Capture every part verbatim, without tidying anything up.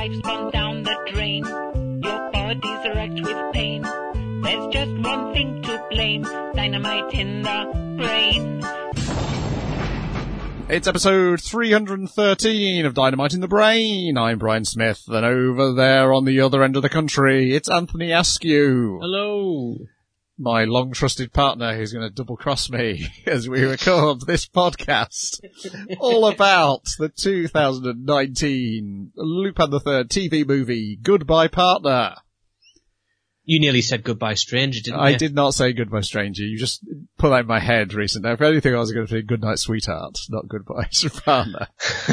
life's gone down the drain. Your body's wrecked with pain. There's just one thing to blame. Dynamite in the brain. It's episode three hundred thirteen of Dynamite in the Brain. I'm Brian Smith, and over there on the other end of the country, it's Anthony Askew. Hello. My long-trusted partner who's going to double-cross me as we record this podcast all about the two thousand nineteen Lupin the Third T V movie, Goodbye Partner. You nearly said Goodbye Stranger, didn't you? I did not say Goodbye Stranger. You just put that in my head recently. If anything, I was going to say Goodnight Sweetheart, not Goodbye Partner.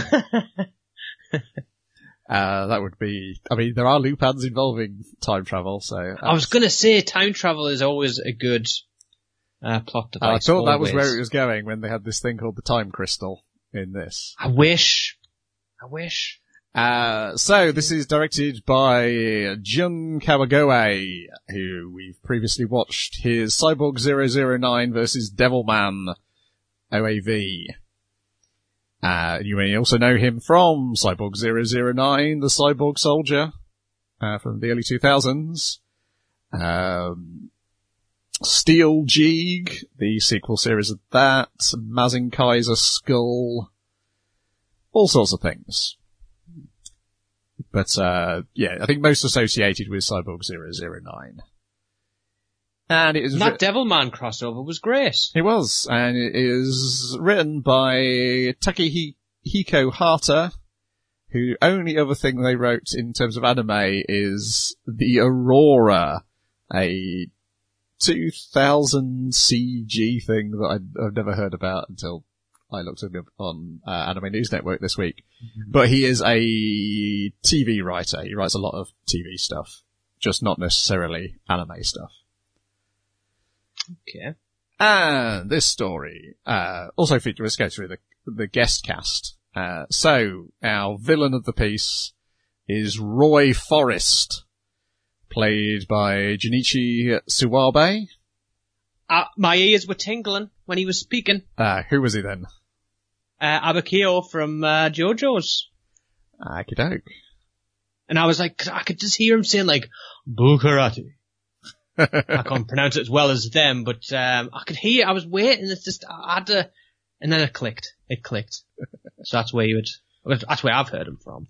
Uh, that would be, I mean, there are Lupins involving time travel, so. I was going to say time travel is always a good uh, plot device. I thought that was always. where it was going when they had this thing called the Time Crystal in this. I wish. I wish. Uh, so this is directed by Jun Kawagoe, who we've previously watched his Cyborg zero zero nine versus Devilman O A V. Uh, you may also know him from Cyborg zero zero nine, the Cyborg Soldier, uh, from the early two thousands. Um, Steel Jeeg, the sequel series of that, Mazin Kaiser Skull, all sorts of things. But, uh, yeah, I think most associated with Cyborg zero zero nine. And it is that ri- Devilman crossover was great. It was, and it is written by Takehiko Hata, who only other thing they wrote in terms of anime is The Aurora, a two thousand C G thing that I'd, I've never heard about until I looked it up on uh, Anime News Network this week. Mm-hmm. But he is a T V writer. He writes a lot of T V stuff, just not necessarily anime stuff. Okay. And this story, uh, also features, let's go through the, the guest cast. Uh, so, our villain of the piece is Roy Forrest, played by Junichi Suwabe. Uh, my ears were tingling when he was speaking. Uh, who was he then? Uh, Abakio from, uh, JoJo's. Akidoke. And I was like, I could just hear him saying like, Bukarati. I can't pronounce it as well as them, but um, I could hear. I was waiting. It's just I had to, and then it clicked. It clicked. So that's where you would. That's where I've heard him from.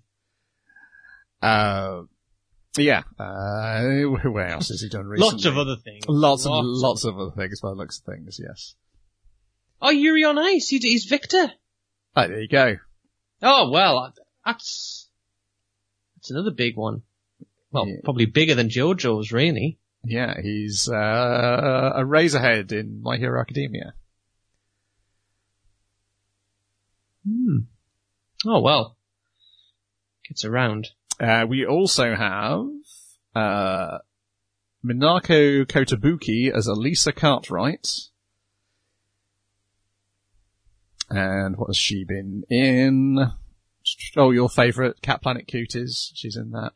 Uh, yeah. Uh, where else has he done recently? Lots of other things. Lots, lots of lots of other things. By the looks of things, yes. Oh, Yuri on Ice. He, he's Victor. Oh, there you go. Oh well, that's that's another big one. Well, yeah. Probably bigger than JoJo's, really. Yeah, he's uh, a Razorhead in My Hero Academia. Hmm. Oh, well. Gets around. Uh, we also have uh, Minako Kotobuki as Elisa Cartwright. And what has she been in? Oh, your favourite, Cat Planet Cuties. She's in that.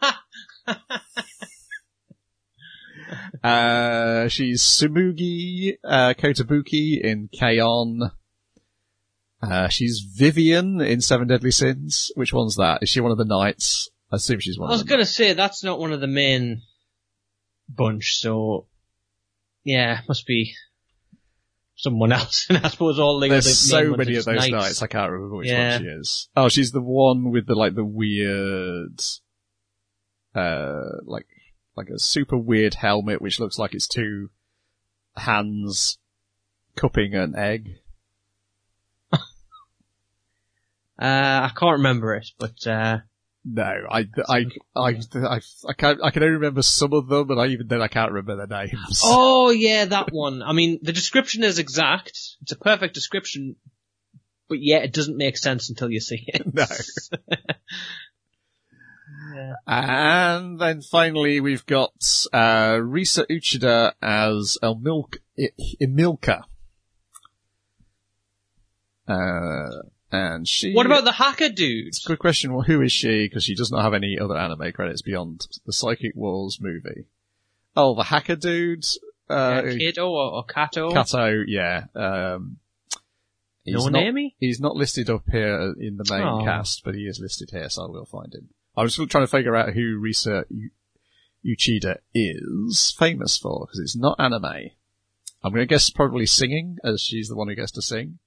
Uh, she's Sumugi, uh, Kotobuki in K-On! Uh, she's Vivian in Seven Deadly Sins. Which one's that? Is she one of the knights? I assume she's one I of was them. gonna say, that's not one of the main bunch, so, yeah, must be someone else. And I suppose all the There's other so main ones many are of just those knights. knights, I can't remember which Yeah. one she is. Oh, she's the one with the, like, the weird, uh, like, like a super weird helmet which looks like it's two hands cupping an egg. uh, I can't remember it, but, uh... No, I, I, I, I, I can't, I can only remember some of them, and I even then I can't remember their names. Oh, yeah, that one. I mean, the description is exact. It's a perfect description, but yeah, it doesn't make sense until you see it. No. Yeah. And then finally we've got, uh, Risa Uchida as Emilka. Emilka. Uh, and she... What about the hacker dude? It's a good question. Well, who is she? Because she does not have any other anime credits beyond the Psychic Walls movie. Oh, the hacker dude? Uh, yeah, Kato or, or Kato? Kato, yeah. Um, he's no not, name? He's not listed up here in the main Oh. cast, but he is listed here, so I will find him. I was still trying to figure out who Risa Uchida is famous for, because it's not anime. I'm going to guess probably singing, as she's the one who gets to sing.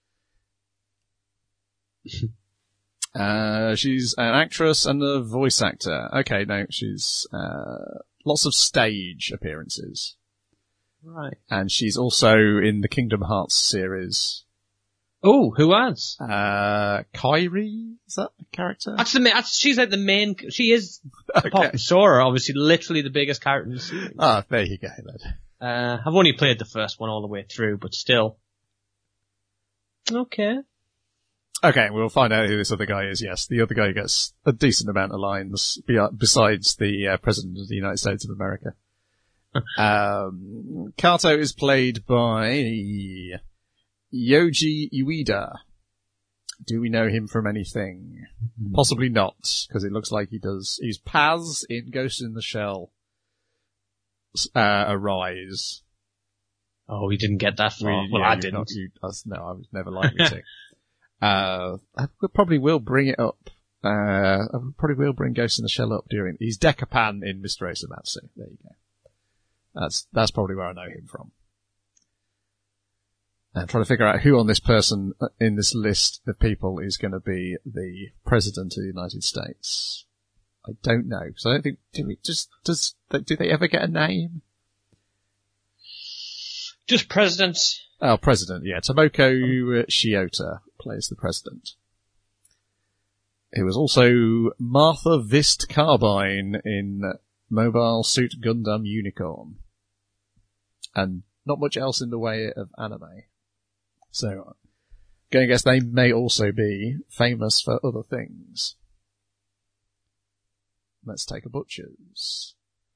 uh, she's an actress and a voice actor. Okay, no, she's, uh, lots of stage appearances. Right. And she's also in the Kingdom Hearts series. Oh, who else? Uh, Kairi? Is that a character? That's the ma- that's, she's like the main, she is, Okay. apart from Sora, obviously literally the biggest character in the series. Ah, there you go then. Uh, I've only played the first one all the way through, but still. Okay. Okay, we'll find out who this other guy is, yes. The other guy gets a decent amount of lines be- besides the uh, President of the United States of America. um, Kato is played by Yoji Ueda. Do we know him from anything? Mm-hmm. Possibly not, because it looks like he does. He's Paz in Ghost in the Shell. Uh, Arise. Oh, we didn't get that far. We, well, yeah, I you didn't. Not, you, us, no, I was never likely to. uh, I probably will bring it up. Uh, I probably will bring Ghost in the Shell up during. He's Dekapan in Mister Osamatsu. There you go. That's that's probably where I know him from. And trying to figure out who on this person in this list of people is going to be the President of the United States. I don't know. So I don't think, do we just, does, do they ever get a name? Just President. Oh, President, yeah. Tomoko Shiota plays the President. It was also Martha Vist Carbine in Mobile Suit Gundam Unicorn. And not much else in the way of anime. So, going to guess they may also be famous for other things. Let's take a butcher's.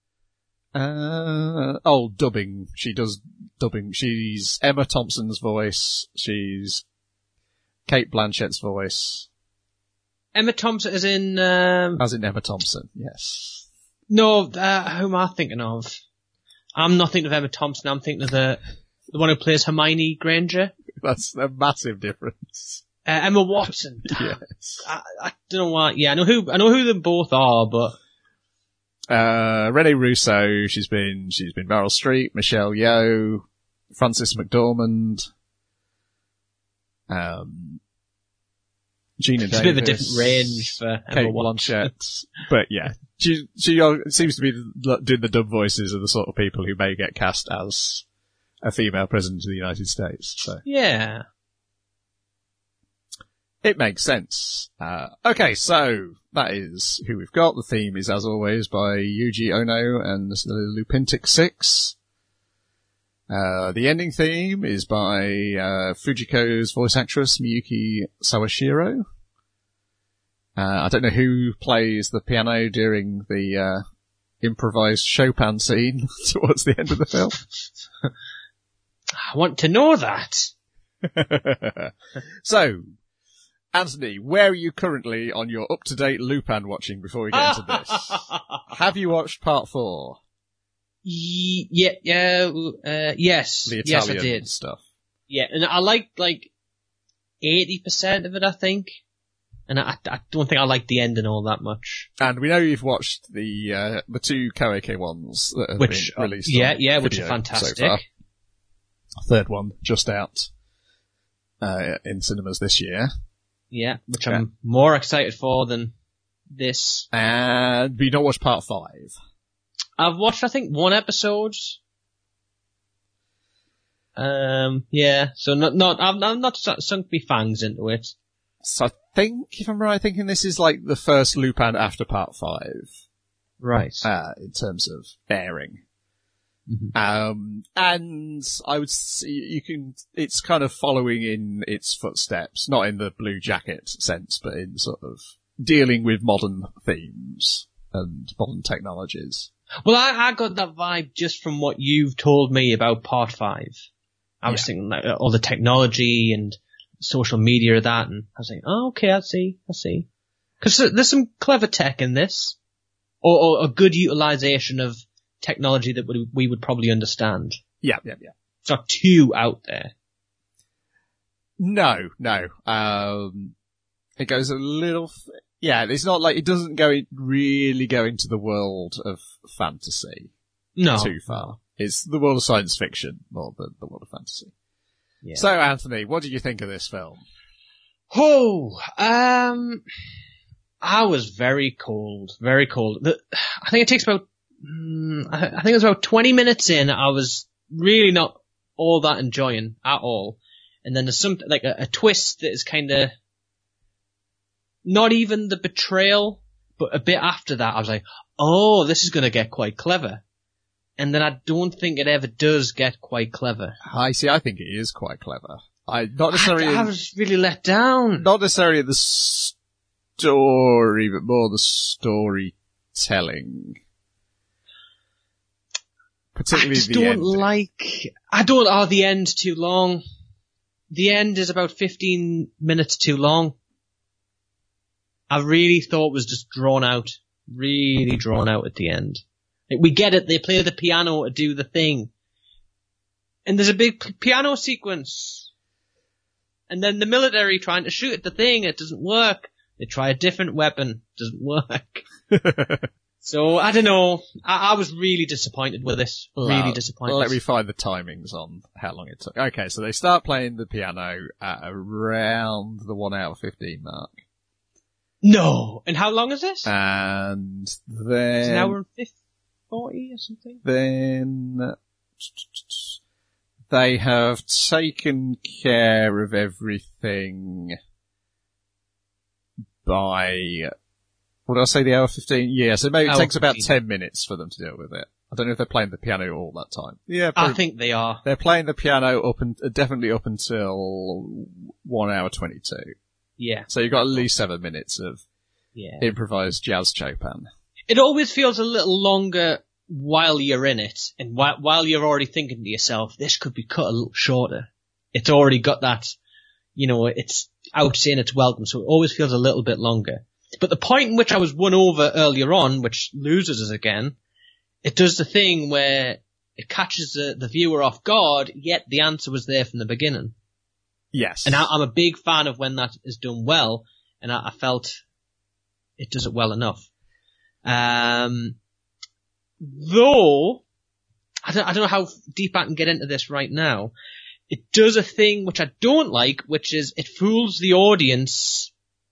Uh, oh, dubbing. She does dubbing. She's Emma Thompson's voice. She's Kate Blanchett's voice. Emma Thompson is in, um... As in Emma Thompson, yes. No, uh, who am I thinking of? I'm not thinking of Emma Thompson, I'm thinking of the, the one who plays Hermione Granger. That's a massive difference. Uh, Emma Watson. Yes. I, I don't know why. Yeah, I know who I know who them both are, but uh Rene Russo. She's been she's been Meryl Streep, Michelle Yeoh, Frances McDormand, um, Gina it's Davis. a bit of a different range for Emma Kate Watson. Blanchett. But yeah, she she seems to be doing the dub voices of the sort of people who may get cast as a female president of the United States. So yeah. It makes sense. Uh, okay, so that is who we've got. The theme is, as always, by Yuji Ono and the Lupintic Six. Uh, the ending theme is by uh, Fujiko's voice actress, Miyuki Sawashiro. Uh, I don't know who plays the piano during the uh, improvised Chopin scene towards the end of the film. I want to know that. So, Anthony, where are you currently on your up-to-date Lupin watching before we get into this? Have you watched part four? Y- yeah, yeah, uh, yes. The yes, I Italian did. stuff. Yeah, and I liked like eighty percent of it, I think. And I, I don't think I liked the ending all that much. And we know you've watched the uh, the two Koike ones that have Which, been released. yeah, on yeah, which are video fantastic. So far. Third one just out uh, in cinemas this year. Yeah, which Yeah. I'm more excited for than this. And we don't watch part five. I've watched, I think, one episode. Um, yeah, so not, not, I've, I've not sunk my fangs into it. So I think, if I'm right, thinking this is like the first Lupin after part five. Right. Uh, in terms of airing. Mm-hmm. Um, and I would see, you can, it's kind of following in its footsteps, not in the Blue Jacket sense, but in sort of dealing with modern themes and modern technologies. Well, I, I got that vibe just from what you've told me about part five. I was Yeah. thinking like all the technology and social media of that, and I was like, oh, okay, I see, I see. Cause there's some clever tech in this. Or, or a good utilization of technology that we, we would probably understand. Yeah, yeah, yeah. It's not too out there. No, no. Um, it goes a little, Yeah, it's not like, it doesn't go, in, really go into the world of fantasy No. too far. It's the world of science fiction more than the world of fantasy. Yeah. So, Anthony, what did you think of this film? Oh, um, I was very cold, very cold. The, I think it takes about, mm, I think it was about twenty minutes in, I was really not all that enjoying at all. And then there's some, like a, a twist that is kind of, not even the betrayal, but a bit after that, I was like, oh, this is going to get quite clever. And then I don't think it ever does get quite clever. I see, I think it is quite clever. I, not necessarily, I, I was really let down. not necessarily the story, but more the storytelling. Particularly I just the don't ending. like, I don't, oh, the end's too long. The end is about fifteen minutes too long. I really thought it was just drawn out. Really drawn out at the end. Like, we get it, they play the piano to do the thing. And there's a big p- piano sequence. And then the military trying to shoot at the thing, it doesn't work. They try a different weapon, doesn't work. So, I don't know. I, I was really disappointed with this. Really Well, disappointed. Let me find the timings on how long it took. Okay, so they start playing the piano at around the one hour fifteen mark. No! And how long is this? And It's then, an hour and fifty, forty or something? then they have taken care of everything by, what did I say, the hour fifteen? Yeah, so maybe it Hour takes about fifteen. ten minutes for them to deal with it. I don't know if they're playing the piano all that time. Yeah, I probably- think they are. they're playing the piano up and uh, definitely up until one hour twenty-two. Yeah. So you've got at least seven minutes of Yeah. improvised jazz Chopin. It always feels a little longer while you're in it, and while, while you're already thinking to yourself, this could be cut a little shorter. It's already got that, you know, it's out saying it's welcome, so it always feels a little bit longer. But the point in which I was won over earlier on, which loses us again, it does the thing where it catches the, the viewer off guard, yet the answer was there from the beginning. Yes. And I, I'm a big fan of when that is done well, and I, I felt it does it well enough. Um, though, I don't, I don't know how deep I can get into this right now. It does a thing which I don't like, which is it fools the audience.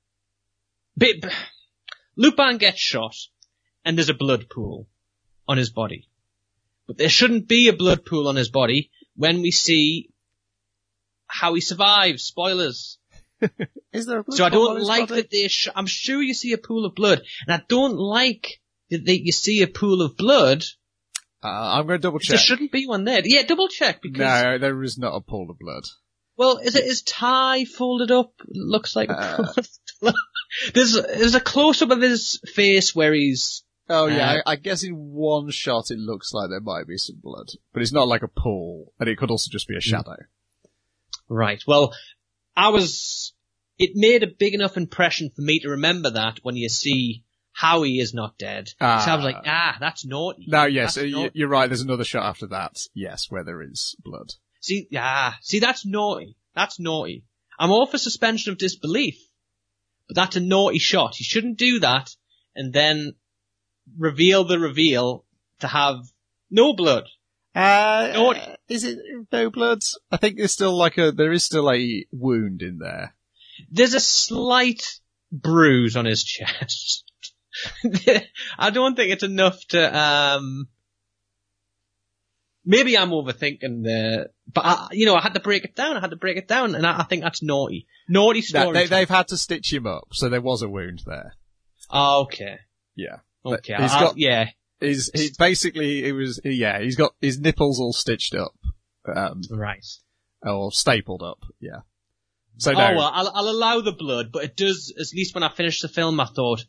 Bit, Lupin gets shot, and there's a blood pool on his body. But there shouldn't be a blood pool on his body when we see how he survives. Spoilers. Is there a blood So I pool on don't his like body? that they sh- I'm sure you see a pool of blood, and I don't like that they, you see a pool of blood. Uh, I'm going to double There check. shouldn't be one there. Yeah, double check, because, No, there is not a pool of blood. well, is it his tie folded up? Looks like a Uh. pool of blood. There's, there's a close-up of his face where he's, Oh yeah, Uh, I, I guess in one shot it looks like there might be some blood, but it's not like a pool, and it could also just be a shadow. right, well, I was, it made a big enough impression for me to remember that when you see Howie is not dead. Ah. So I was like, ah, that's naughty. No, yes, That's uh, naughty. y- you're right. There's another shot after that. Yes, where there is blood. See, ah, see, that's naughty. That's naughty. I'm all for suspension of disbelief, but that's a naughty shot. You shouldn't do that and then reveal the reveal to have no blood. Uh, Naughty. is it no blood? I think there's still like a, there is still a wound in there. There's a slight bruise on his chest. I don't think it's enough to, um, maybe I'm overthinking the, but I, you know, I had to break it down. I had to break it down, and I, I think that's naughty. Naughty No, story. they, they've had to stitch him up, so there was a wound there. Oh, okay. Yeah. Okay. He's I- got- yeah. He's, he basically, it was, yeah, he's got his nipples all stitched up, um, Right. or stapled up, yeah. So no, Oh well, I'll, I'll allow the blood, but it does, at least when I finished the film, I thought,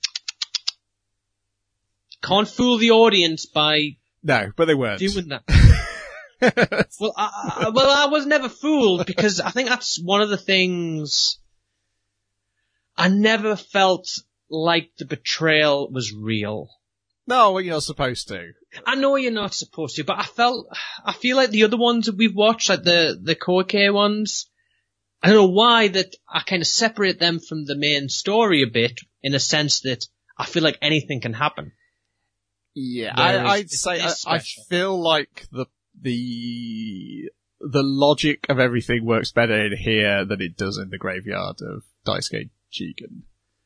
can't fool the audience by no, but they weren't. doing that. Well, I, I, well, I was never fooled, because I think that's one of the things, I never felt like the betrayal was real. No, well, you're not supposed to. I know you're not supposed to, but I felt, I feel like the other ones that we've watched, like the, the Koike ones, I don't know why that I kind of separate them from the main story a bit in a sense that I feel like anything can happen. Yeah, I, Whereas I'd this say I, is I special. feel like the the the logic of everything works better in here than it does in the graveyard of Daisuke Jigen.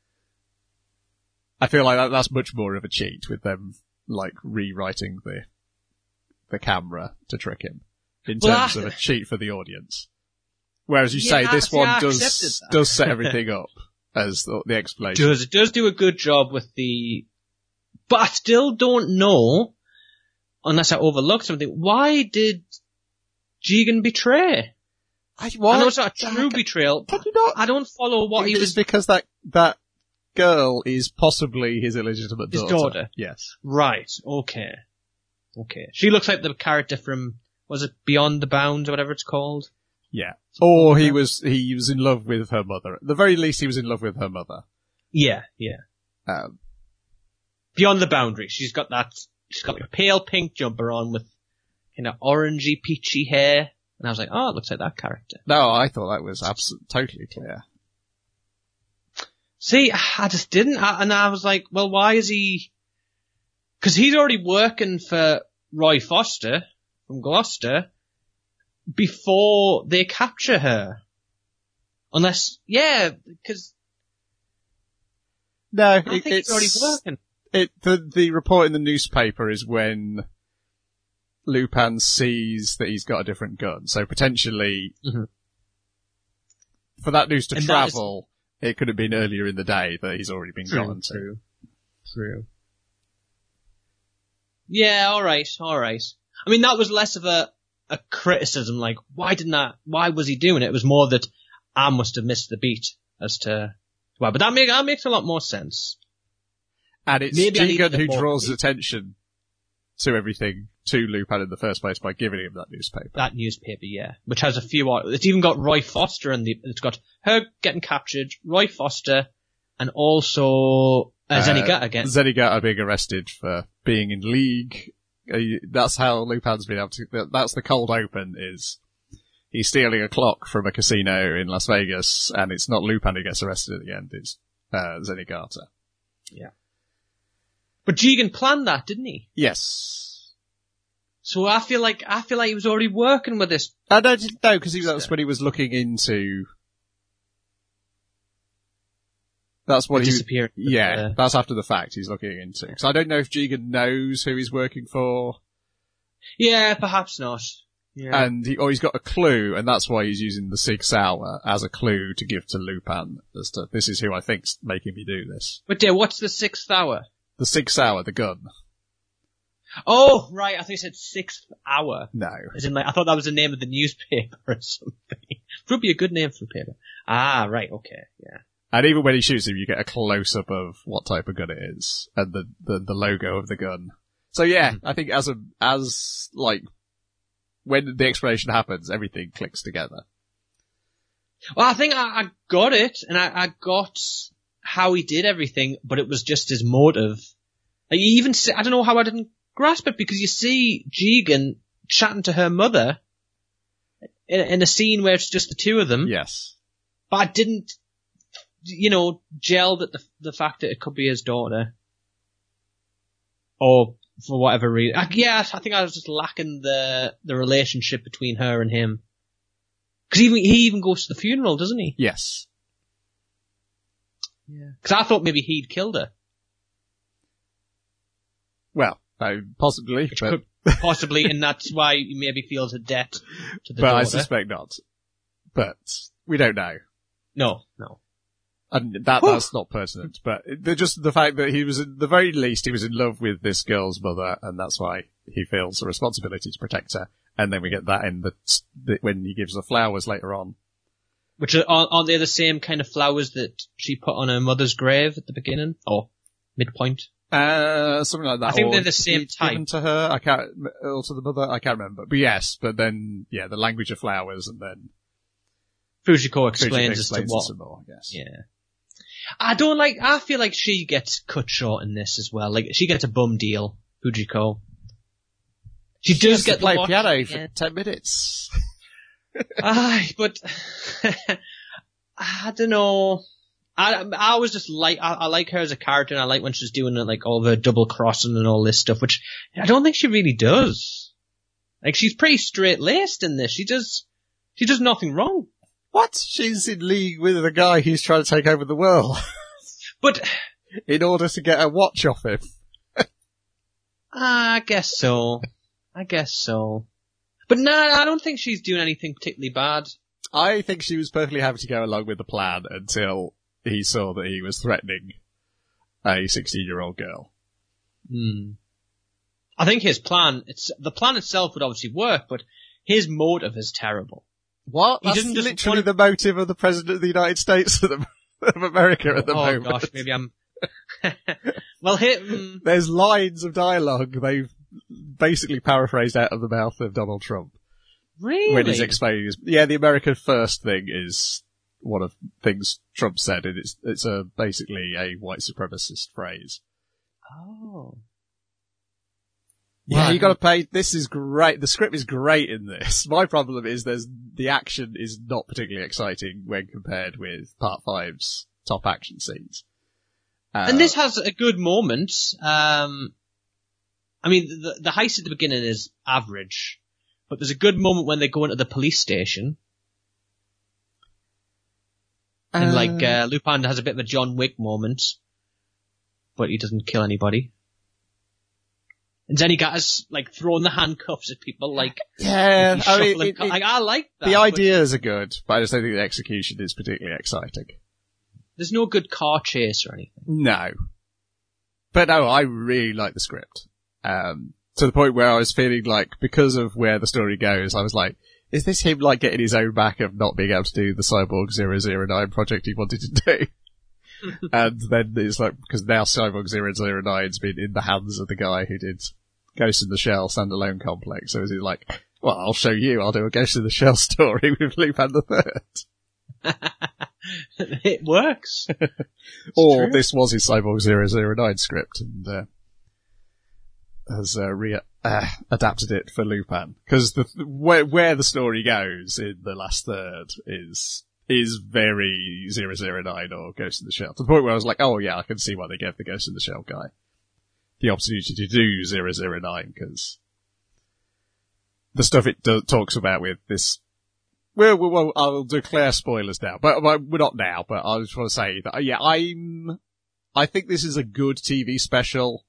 I feel like that, that's much more of a cheat with them, like rewriting the the camera to trick him in Well, terms I- of a cheat for the audience. Whereas you Yeah, say this see, one I does accepted that. does set everything up as the, the explanation. does it does do a good job with the, but I still don't know, unless I overlooked something. Why did Jigen betray? I, I know it's not a true betrayal. Can you not? I don't follow what he It's was. because that that girl is possibly his illegitimate His daughter. daughter. Yes. Right. Okay. Okay. She looks like the character from, was it Beyond the Bounds or whatever it's called? Yeah. Or he was he was in love with her mother. At the very least, he was in love with her mother. Yeah. Yeah. Um, Beyond the Boundary. She's got that. She's got like a pale pink jumper on with kind of orangey peachy hair, and I was like, oh, it looks like that character. no, I thought that was absolutely totally clear. See, I just didn't, I, and I was like, well, why is he? Because he's already working for Roy Foster from Gloucester before they capture her. Unless, yeah, because No, I it, think he's already it's working. it. The the report in the newspaper is when Lupin sees that he's got a different gun. So potentially, Mhm. for that news to And that is- travel, it could have been earlier in the day that he's already been gotten to. true, true. Yeah, alright, alright. I mean, that was less of a, a criticism, like, why didn't that, why was he doing it? It was more that I must have missed the beat as to why. But that, make, that makes a lot more sense. And it's Maybe I needed Jigen a who more- draws attention to everything to Lupin in the first place by giving him that newspaper. That newspaper, yeah. Which has a few, art- it's even got Roy Foster in the, it's got her getting captured, Roy Foster, and also, uh, Zenigata again. Zenigata being arrested for being in league. Uh, That's how Lupin's been able to, that- that's the cold open is he's stealing a clock from a casino in Las Vegas and it's not Lupin who gets arrested at the end, it's uh, Zenigata. But Jigen planned that, didn't he? Yes. So I feel like, I feel like he was already working with this. I don't know, because that's when he was looking into, that's what he, disappeared. yeah, Uh, that's after the fact he's looking into. Because I don't know if Jigen knows who he's working for. yeah, perhaps not. Yeah. And he, or he's got a clue, and that's why he's using the Sig Sauer as a clue to give to Lupin as to, this is who I think's making me do this. But dear, what's the sixth hour? The Sig Sauer, the gun. Oh, right, I thought you said sixth hour. No. As in, like, I thought that was the name of the newspaper or something. It would be a good name for a paper. Ah, right, okay, yeah. And even when he shoots him, you get a close-up of what type of gun it is, and the, the, the logo of the gun. So yeah, I think as a, as, like, when the explanation happens, everything clicks together. Well, I think I, I got it, and I, I got how he did everything, but it was just his motive. Like, you even see, I don't know how I didn't grasp it, because you see Jigen chatting to her mother in, in a scene where it's just the two of them, Yes. but I didn't, you know, gel that the, the fact that it could be his daughter. Or for whatever reason. I, yeah, I think I was just lacking the, the relationship between her and him. Cause even, he even goes to the funeral, doesn't he? Yes. Yeah. Cause I thought maybe he'd killed her. Well, uh, possibly, Which but, could possibly, and that's why he maybe feels a debt to the but I daughter. suspect not. But we don't know. No, no. And that, Whew. that's not pertinent, but the, just the fact that he was, at the very least, he was in love with this girl's mother, and that's why he feels a responsibility to protect her. And then we get that in the, the when he gives the flowers later on. Which are, aren't they the same kind of flowers that she put on her mother's grave at the beginning? Or midpoint? Uh, something like that. I think or they're the same it's given type. to her. I can't, or to the mother. I can't remember. But yes, but then, yeah, the language of flowers, and then Fujiko Fujiko explains as to explains what. some more. Yes. Yeah. I don't like, I feel like she gets cut short in this as well. Like, she gets a bum deal, Fujiko. She, She does has to get play the watch. piano for Yeah. ten minutes. Aye, but I don't know. I, I always just like, I, I like her as a character, and I like when she's doing like all the double crossing and all this stuff, which I don't think she really does. Like, she's pretty straight-laced in this. She does, she does nothing wrong. What? She's in league with a guy who's trying to take over the world. But, in order to get a watch off him. I guess so. I guess so. But no, I don't think she's doing anything particularly bad. I think she was perfectly happy to go along with the plan until he saw that he was threatening a sixteen-year-old girl. Hmm. I think his plan, it's, the plan itself would obviously work, but his motive is terrible. What? He That's doesn't just literally want- the motive of the President of the United States of, the, of America at the oh moment. gosh, maybe I'm... well, him... There's lines of dialogue they've basically paraphrased out of the mouth of Donald Trump. Really? When he's explaining his... Yeah, the America First thing is one of the things Trump said, and it's, it's a, basically a white supremacist phrase. Oh. Yeah, Right. you gotta pay, this is great, the script is great in this. My problem is there's, the action is not particularly exciting when compared with Part five's top action scenes. Uh, And this has a good moment. Um, I mean, the, the heist at the beginning is average, but there's a good moment when they go into the police station. And uh, like, uh, Lupin has a bit of a John Wick moment, but he doesn't kill anybody. And then he got us, like, throwing the handcuffs at people, like, yeah, he's I mean, shuffling it- co- it- like, I like that. the but ideas are good, but I just don't think the execution is particularly exciting. There's no good car chase or anything. No. But no, I really like the script. Um, to the point where I was feeling like, because of where the story goes, I was like, is this him like getting his own back of not being able to do the Cyborg zero zero nine project he wanted to do? And then it's like, because now Cyborg zero zero nine's been in the hands of the guy who did Ghost in the Shell standalone complex. So is it like, well, I'll show you, I'll do a Ghost in the Shell story with Lupin the Third. It works. Or true. this was his Cyborg zero zero nine script, and uh, has uh, re- uh, adapted it for Lupin. Because the where, where the story goes in the last third is is very zero zero nine or Ghost in the Shell. To the point where I was like, oh yeah, I can see why they gave the Ghost in the Shell guy the opportunity to do zero zero nine, because the stuff it do- talks about with this... Well, well, well, I'll declare spoilers now, but, but we're not now, but I just want to say that, yeah, I'm, I think this is a good T V special.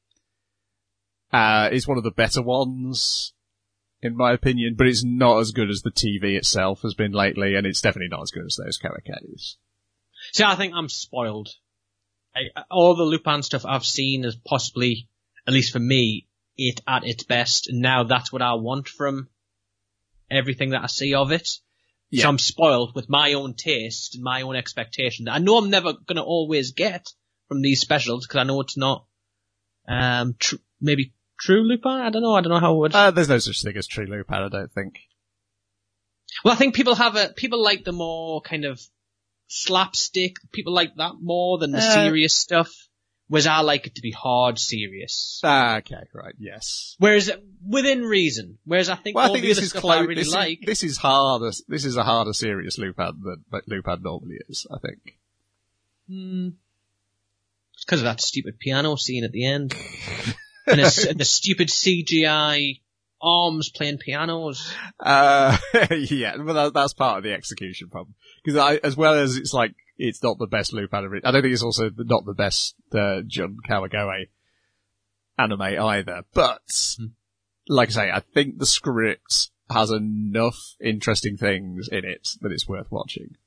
Uh, it's one of the better ones, in my opinion, but it's not as good as the T V itself has been lately, and it's definitely not as good as those characters. See, I think I'm spoiled. I, all the Lupin stuff I've seen is possibly, at least for me, it at its best, and now that's what I want from everything that I see of it. Yeah. So I'm spoiled with my own taste and my own expectation that I know I'm never going to always get from these specials, because I know it's not um tr- maybe true Lupin. I don't know. I don't know how it would. Uh, there's no such thing as true Lupin, I don't think. Well, I think people have a people like the more kind of slapstick. People like that more than the Uh, serious stuff. Whereas I like it to be hard serious. Ah, okay, right, yes. Whereas within reason. Whereas I think Well, I all think the this other is stuff close. I really this, like. is, this is harder. This is a harder, serious Lupin than but Lupin normally is, I think. Hmm. It's because of that stupid piano scene at the end. and, a, and the stupid C G I arms playing pianos. Uh, yeah, but that, that's part of the execution problem. Because I, as well as it's like, it's not the best Lupin of it, I don't think it's also the- not the best, uh, Jun Kawagoe anime either. But, Hmm. like I say, I think the script has enough interesting things in it that it's worth watching.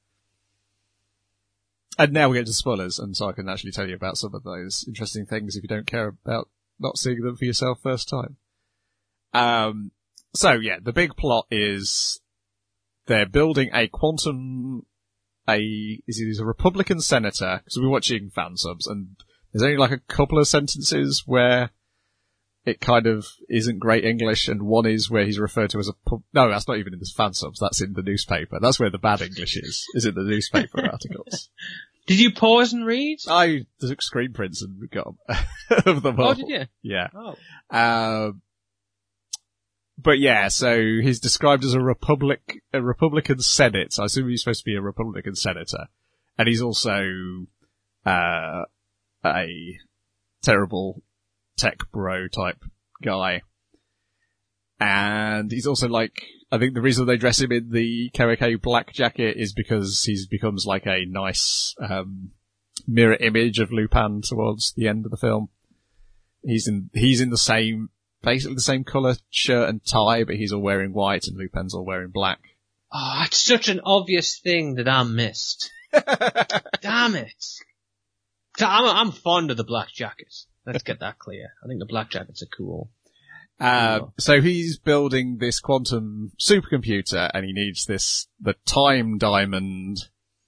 And now we get to spoilers, and so I can actually tell you about some of those interesting things if you don't care about not seeing them for yourself first time. Um, so yeah, the big plot is they're building a quantum, a, is he's a Republican senator, because we're watching fan subs, and there's only like a couple of sentences where it kind of isn't great English, and one is where he's referred to as a pub, no, that's not even in the fan subs, that's in the newspaper. That's where the bad English is, is in the newspaper articles. Did you pause and read? I took screen prints and got of them all. Oh, did you? Yeah. Oh. Um, but yeah, so he's described as a republic, a Republican Senate. I assume he's supposed to be a Republican senator. and he's also uh a terrible tech bro type guy. And he's also like, I think the reason they dress him in the K O K black jacket is because he becomes like a nice um mirror image of Lupin towards the end of the film. He's in he's in the same basically the same colour shirt and tie, but he's all wearing white and Lupin's all wearing black. Oh, it's such an obvious thing that I missed. Damn it. So I'm, I'm fond of the black jackets. Let's get that clear. I think the black jackets are cool. Uh, so he's building this quantum supercomputer and he needs this, the time diamond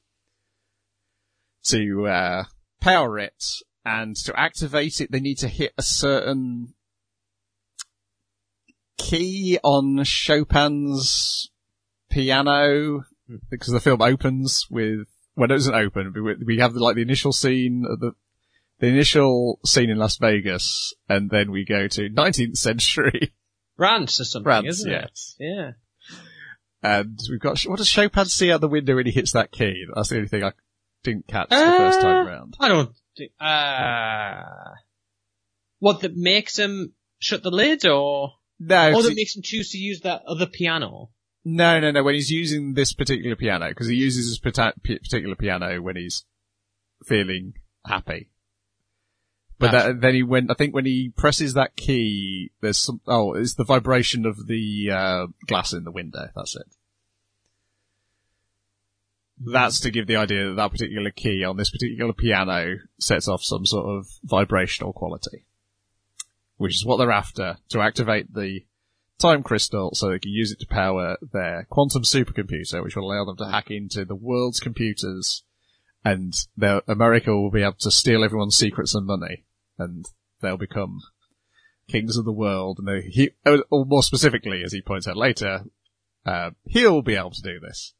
to, uh, power it. And to activate it, they need to hit a certain key on Chopin's piano, because the film opens with, well, it doesn't open, but we have like the initial scene of the, the initial scene in Las Vegas, and then we go to nineteenth century. France or something, France, isn't it? yes. Yeah. And we've got, what does Chopin see out the window when he hits that key? That's the only thing I didn't catch the uh, first time around. I don't think, uh, what, that makes him shut the lid, or? No. Or that he, makes him choose to use that other piano? No, no, no, when he's using this particular piano, because he uses this particular piano when he's feeling happy. But that, then he went, I think when he presses that key, there's some, oh, it's the vibration of the, uh, glass in the window. That's it. That's to give the idea that that particular key on this particular piano sets off some sort of vibrational quality. Which is what they're after, to activate the time crystal so they can use it to power their quantum supercomputer, which will allow them to hack into the world's computers, and their, America will be able to steal everyone's secrets and money, and they'll become kings of the world. And they, he, or more specifically, as he points out later, uh, he'll be able to do this.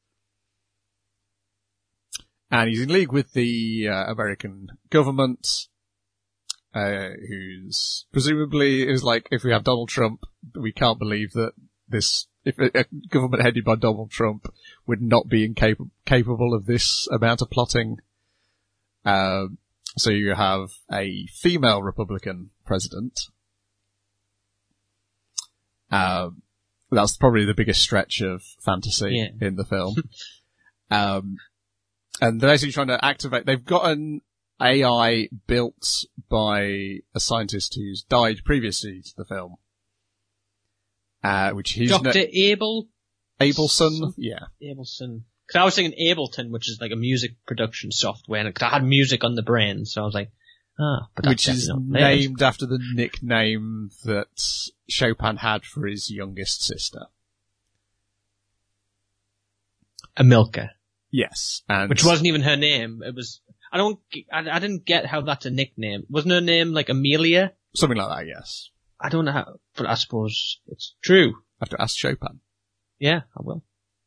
And he's in league with the uh, American government, uh, who's presumably is like, if we have Donald Trump, we can't believe that this, if a, a government headed by Donald Trump would not be incapable capable of this amount of plotting. Uh, so you have a female Republican president. Uh, that's probably the biggest stretch of fantasy yeah. in the film. um, and they're actually trying to activate, they've got an A I built by a scientist who's died previously to the film. Uh, which he's Doctor no- Abel? Abelson? Yeah. Abelson. Cause I was thinking Ableton, which is like a music production software, and cause I had music on the brain, so I was like, ah, but that's Which is not named after the nickname that Chopin had for his youngest sister. Amilcar. Yes. And which wasn't even her name. It was, I don't, I, I didn't get how that's a nickname. Wasn't her name like Amelia? Something like that, yes. I don't know how, but I suppose it's true. I have to ask Chopin. Yeah, I will.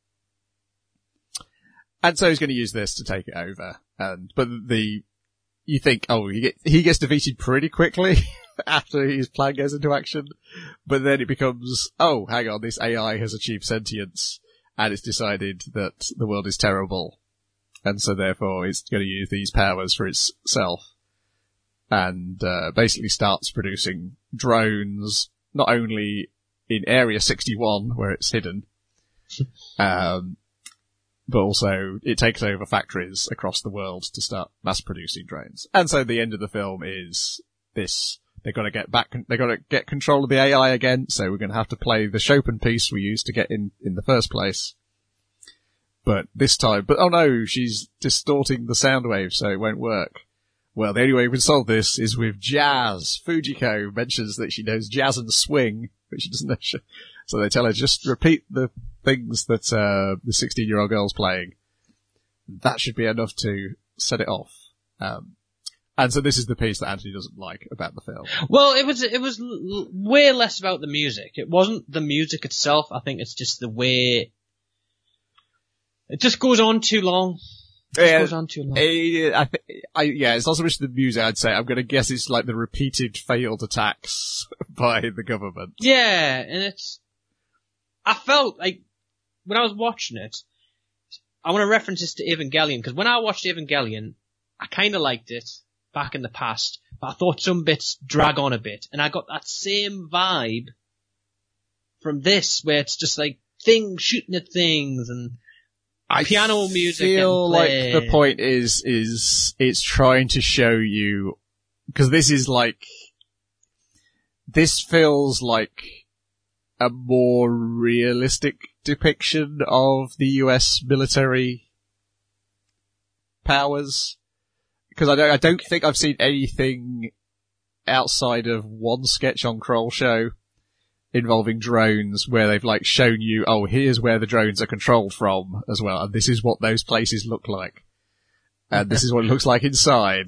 And so he's going to use this to take it over. And, but the, you think, oh, he, get, he gets defeated pretty quickly after his plan goes into action. But then it becomes, oh, hang on, this A I has achieved sentience and it's decided that the world is terrible. And so therefore it's going to use these powers for itself. And, uh, basically starts producing drones, not only in Area sixty-one, where it's hidden, um, but also it takes over factories across the world to start mass producing drones. And so the end of the film is this, they've got to get back, they've got to get control of the A I again, so we're going to have to play the Chopin piece we used to get in, in the first place. But this time, but oh no, she's distorting the sound waves so it won't work. Well, the only way we can solve this is with jazz. Fujiko mentions that she knows jazz and swing, but she doesn't know. She, so they tell her, just repeat the things that, uh, the sixteen year old girl's playing. That should be enough to set it off. Um, and so this is the piece that Anthony doesn't like about the film. Well, it was, it was l- way less about the music. It wasn't the music itself. I think it's just the way it just goes on too long. It yeah, goes on too long. I, I, I, yeah, it's not so much the music, I'd say. I'm going to guess it's like the repeated failed attacks by the government. Yeah, and it's, I felt like, when I was watching it, I want to reference this to Evangelion, because when I watched Evangelion, I kind of liked it back in the past, but I thought some bits drag on a bit, and I got that same vibe from this, where it's just like things shooting at things and I piano music. I feel like played. the point is, is it's trying to show you, because this is like, this feels like a more realistic depiction of the U S military powers. Because I don't, I don't think I've seen anything outside of one sketch on Kroll Show involving drones where they've like shown you, oh, here's where the drones are controlled from as well, and this is what those places look like. And this is what it looks like inside.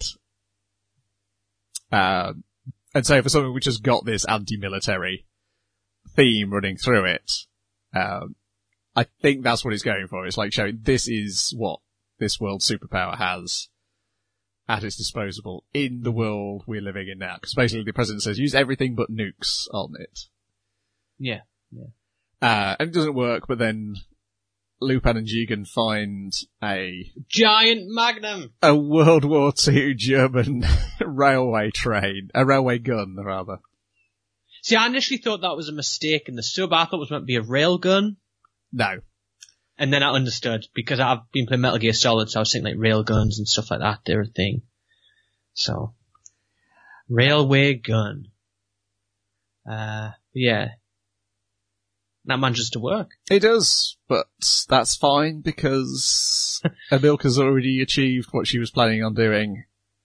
Um, and so for something which has got this anti-military theme running through it, um, I think that's what it's going for. It's like showing this is what this world superpower has at its disposal in the world we're living in now. Because basically the president says use everything but nukes on it. Yeah, yeah. Uh, and it doesn't work, but then Lupin and Jigen find a Giant Magnum! a World War Two German railway train, a railway gun, rather. See, I initially thought that was a mistake in the sub. I thought it was meant to be a rail gun. No. And then I understood, because I've been playing Metal Gear Solid, so I was thinking like rail guns and stuff like that, they're a thing. So, railway gun. Uh, yeah. That manages to work. It does, but that's fine because Emilka's already achieved what she was planning on doing.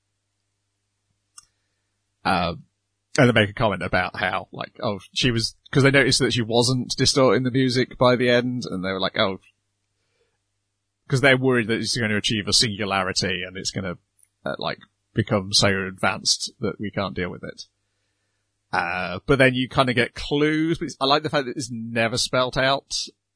Um, and they make a comment about how, like, oh, she was, because they noticed that she wasn't distorting the music by the end, and they were like, oh, because they're worried that it's going to achieve a singularity and it's going to, uh, like, become so advanced that we can't deal with it. Uh, but then you kind of get clues. But I like the fact that it's never spelt out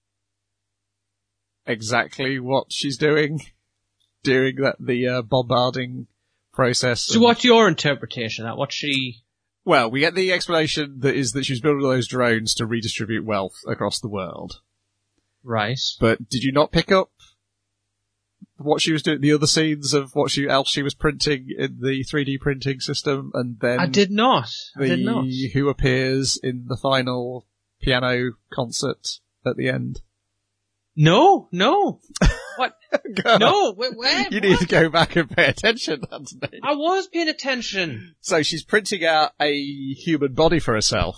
exactly what she's doing during that, the, uh, bombarding process. So what's your interpretation of that? What's she... Well, we get the explanation that is that she's building all those drones to redistribute wealth across the world. Right. But did you not pick up what she was doing, the other scenes of what she else she was printing in the three D printing system, and then I did not. I the, did not. who appears in the final piano concert at the end? No, no. What? God, No, where? where you what? need to go back and pay attention, Anthony. I was paying attention. So she's printing out a human body for herself.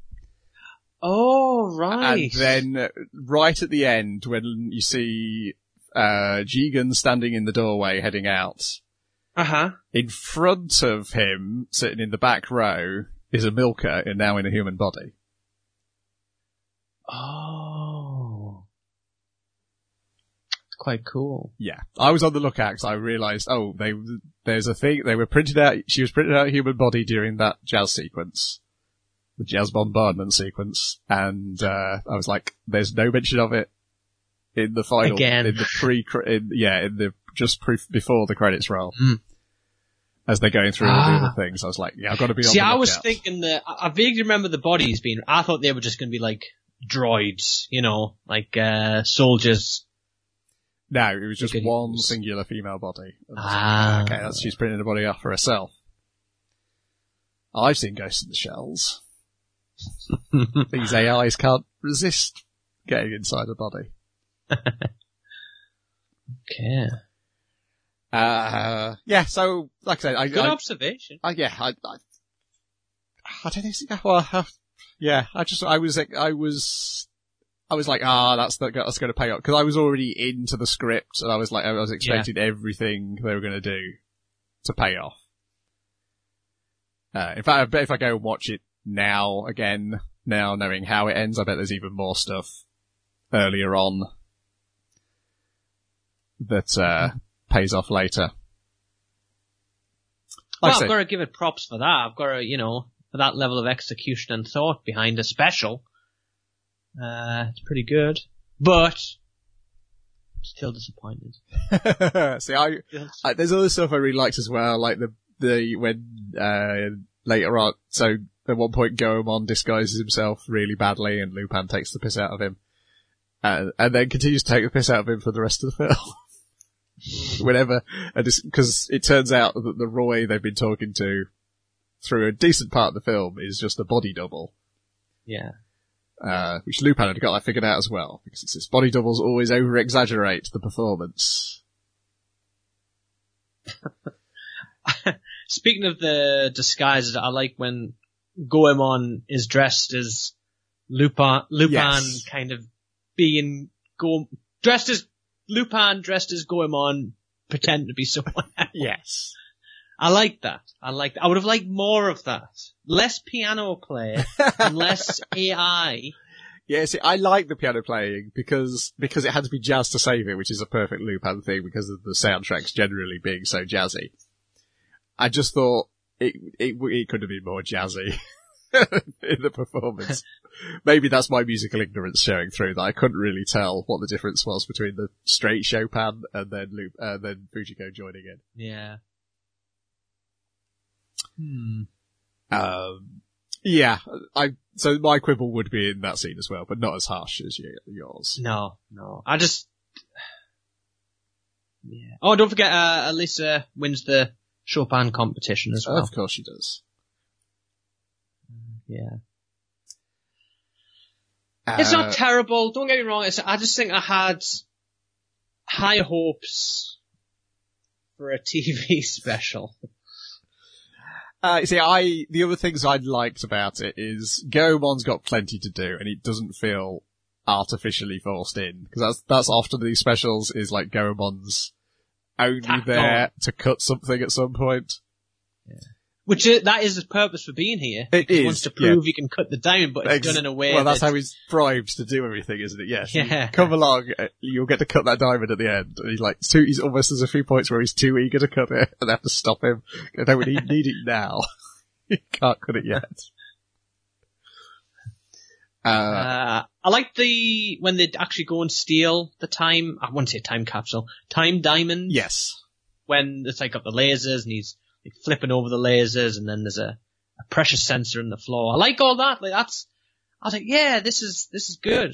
Oh, right. And then, uh, right at the end, when you see uh Jigen standing in the doorway heading out, Uh-huh. in front of him, sitting in the back row, is Emilka, and now in a human body. Oh. It's quite cool. Yeah. I was on the lookout because I realised, oh, they there's a thing, they were printed out, she was printed out a human body during that jazz sequence. The jazz bombardment sequence, and uh I was like, there's no mention of it in the final, Again. in the pre, in, yeah, in the, just pre, before the credits roll. Mm. As they're going through all Ah. the other things, I was like, yeah, I've got to be on See, the I lookout. was thinking that, I I vaguely remember the bodies being, I thought they were just going to be like droids, you know, like, uh, soldiers. No, it was just could one use- singular female body. Ah. Okay, that's, she's printing the body off for herself. I've seen Ghost in the Shells. These A Is can't resist getting inside the body. Okay. Uh, yeah, so, like I said, I, Good I, observation. I yeah, I, I, I don't think, well, uh, yeah, I just, I was, I was, I was like, ah, that's, the, that's gonna pay off, cause I was already into the script, and I was like, I was expecting everything they were gonna do to pay off. Uh, in fact, I bet if I go and watch it now, again, now knowing how it ends, I bet there's even more stuff earlier on that, uh, pays off later. Like Well, I said, I've got to give it props for that. I've got to, you know, for that level of execution and thought behind a special. Uh, it's pretty good. But, still disappointed. see, I, I, there's other stuff I really liked as well, like the, the, when, uh, later on, so at one point Goemon disguises himself really badly and Lupin takes the piss out of him. and, and then continues to take the piss out of him for the rest of the film. Whenever, because it turns out that the Roy they've been talking to through a decent part of the film is just a body double. Yeah. Uh, which Lupin had got that figured out as well, because it's this body doubles always over-exaggerate the performance. Speaking of the disguises, I like when Goemon is dressed as Lupin, Lupin Yes. kind of being Go, dressed as Lupin, dressed as Goemon, pretend to be someone else. Yes. I like that. I like that. I would have liked more of that. Less piano play and less A I. Yeah, see, I like the piano playing because, because it had to be jazz to save it, which is a perfect Lupin thing because of the soundtracks generally being so jazzy. I just thought it, it, it could have been more jazzy in the performance. Maybe that's my musical ignorance showing through, that I couldn't really tell what the difference was between the straight Chopin and then Lup, uh, then Fujiko joining in. Yeah. Hmm. Um, yeah, I, so my quibble would be in that scene as well, but not as harsh as you, yours. No, no. I just, yeah. Oh, don't forget, uh, Alyssa wins the Chopin competition as well. Of course she does. Yeah. Uh, It's not terrible. Don't get me wrong. It's, I just think I had high hopes for a T V special. Uh, see, I, the other things I liked about it is Goemon's got plenty to do and it doesn't feel artificially forced in. Because that's, that's often these specials is like Goemon's only Tacked there on. to cut something at some point. Yeah. Which is, that is his purpose for being here. It He is, wants to yeah. prove he can cut the diamond, but it's Ex- done in a way Well, that's that, how he's bribed to do everything, isn't it? Yes. You Yeah. come along, uh, you'll get to cut that diamond at the end. And he's like, too, he's almost, there's a few points where he's too eager to cut it, and they have to stop him. I don't really need it now. You can't cut it yet. Uh, Uh, I like the, when they actually go and steal the time, I wouldn't say time capsule, time diamond. yes. When it's like got the lasers and he's like flipping over the lasers and then there's a, a pressure sensor in the floor. I like all that. Like that's, I was like, yeah, this is, this is good.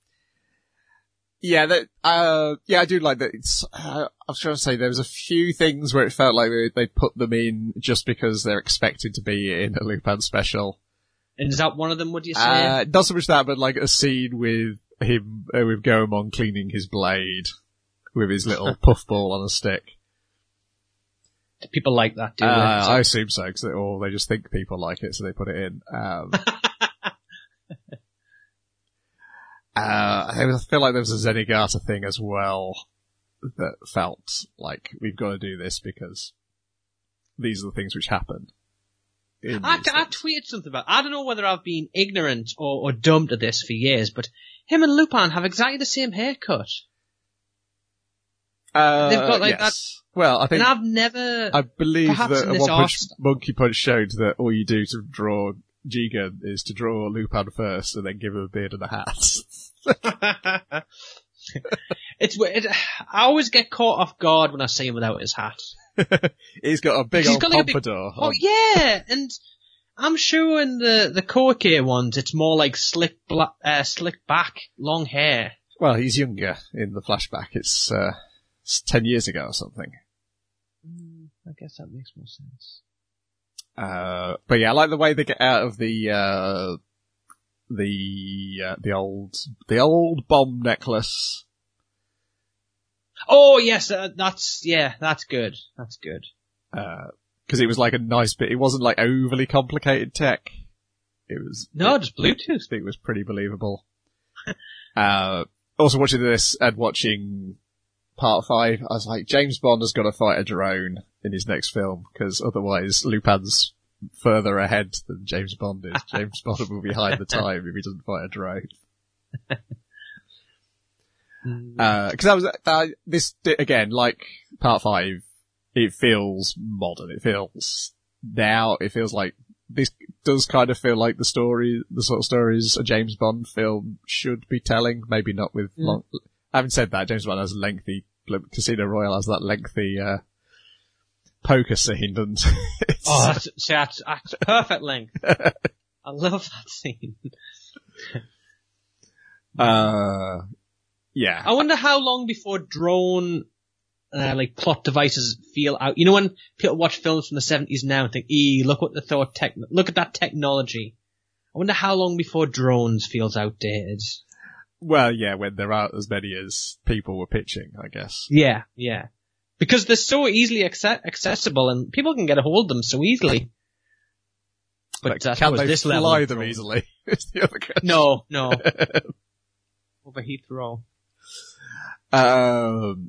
Yeah, that, uh, yeah, I do like that. It's, uh, I was trying to say there was a few things where it felt like they, they put them in just because they're expected to be in a Lupin special. And is that one of them, would you say? Uh, not so much that, but like a scene with him, uh, with Goemon cleaning his blade with his little puffball on a stick. Do people like that, do Uh, they? I assume so, cause they, or they just think people like it, so they put it in. Um, uh, I feel like there was a Zenigata thing as well that felt like we've got to do this because these are the things which happen. in I, these I things. tweeted something about, I don't know whether I've been ignorant or, or dumb to this for years, but him and Lupin have exactly the same haircut. Uh, they've got, like, yes. Well, I think, And I've never, I believe perhaps that in a this One Punch art- Monkey Punch showed that all you do to draw Jigen is to draw Lupin first and then give him a beard and a hat. it's it, I always get caught off guard when I see him without his hat. He's got a big He's old got like a big- pompadour. Oh on. yeah, and I'm sure in the the Koike ones it's more like slick bla- uh, slick back, long hair. Well, he's younger in the flashback. It's, uh, it's ten years ago or something. Mm, I guess that makes more sense. Uh, but yeah, I like the way they get out of the, uh, the, uh, the old, the old bomb necklace. Oh yes, uh, that's yeah, that's good. That's good. Uh, cause it was like a nice bit, it wasn't like overly complicated tech. It was, No, it, just Bluetooth. it was pretty believable. uh, also watching this and watching part five, I was like, James Bond has got to fight a drone in his next film, because otherwise Lupin's further ahead than James Bond is. James Bond will be behind the time if he doesn't fight a drone. Uh, cause that was, that, this, again, like part five, it feels modern. It feels now, it feels like, this does kind of feel like the story, the sort of stories a James Bond film should be telling. Maybe not with Mm. long, having said that, James Bond has a lengthy, Casino Royale has that lengthy, uh, poker scene, and it's, Oh, that's, see, that's, that's perfect length. I love that scene. uh, Yeah. I wonder how long before drone, uh, like plot devices feel out. You know when people watch films from the seventies now and think, "Ee, look what the thought tech, look at that technology." I wonder how long before drones feels outdated. Well, yeah, when there aren't as many as people were pitching, I guess. Yeah, yeah. Because they're so easily acce- accessible and people can get a hold of them so easily. But, But uh, can suppose they this fly level of them drone- easily? Is the other question. No, no. Over Heathrow. Um,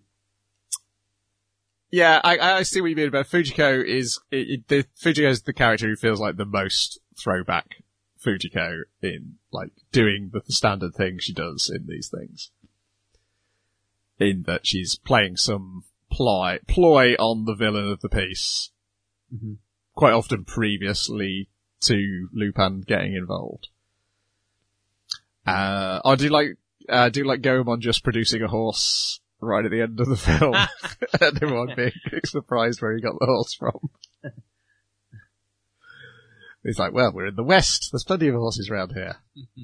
yeah, I, I see what you mean about Fujiko is, it, it, the, Fujiko is the character who feels like the most throwback Fujiko in, like, doing the standard thing she does in these things. In that she's playing some ploy, ploy on the villain of the piece. Mm-hmm. Quite often previously to Lupin getting involved. Uh, I do like, I do like Goemon just producing a horse right at the end of the film. And everyone being surprised where he got the horse from. He's like, well, we're in the West. There's plenty of horses around here.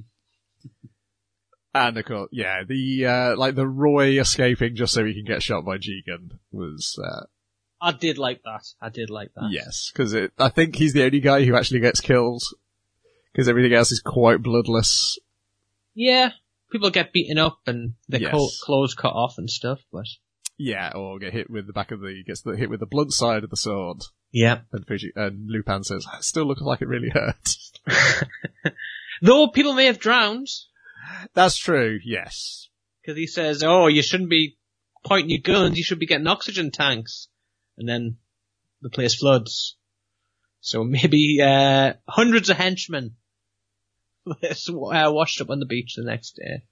And of course, yeah, the, uh, like the Roy escaping just so he can get shot by Jigen was, uh, I did like that. I did like that. yes, because I think he's the only guy who actually gets killed. Because everything else is quite bloodless. Yeah. People get beaten up and their Yes. co- clothes cut off and stuff, but. Yeah, or get hit with the back of the, gets the, hit with the blunt side of the sword. Yeah. And Fuji, and Lupin says, it still looks like it really hurt. Though people may have drowned. That's true, yes. Because he says, oh, you shouldn't be pointing your guns, you should be getting oxygen tanks. And then the place floods. So maybe, uh, hundreds of henchmen uh, washed up on the beach the next day.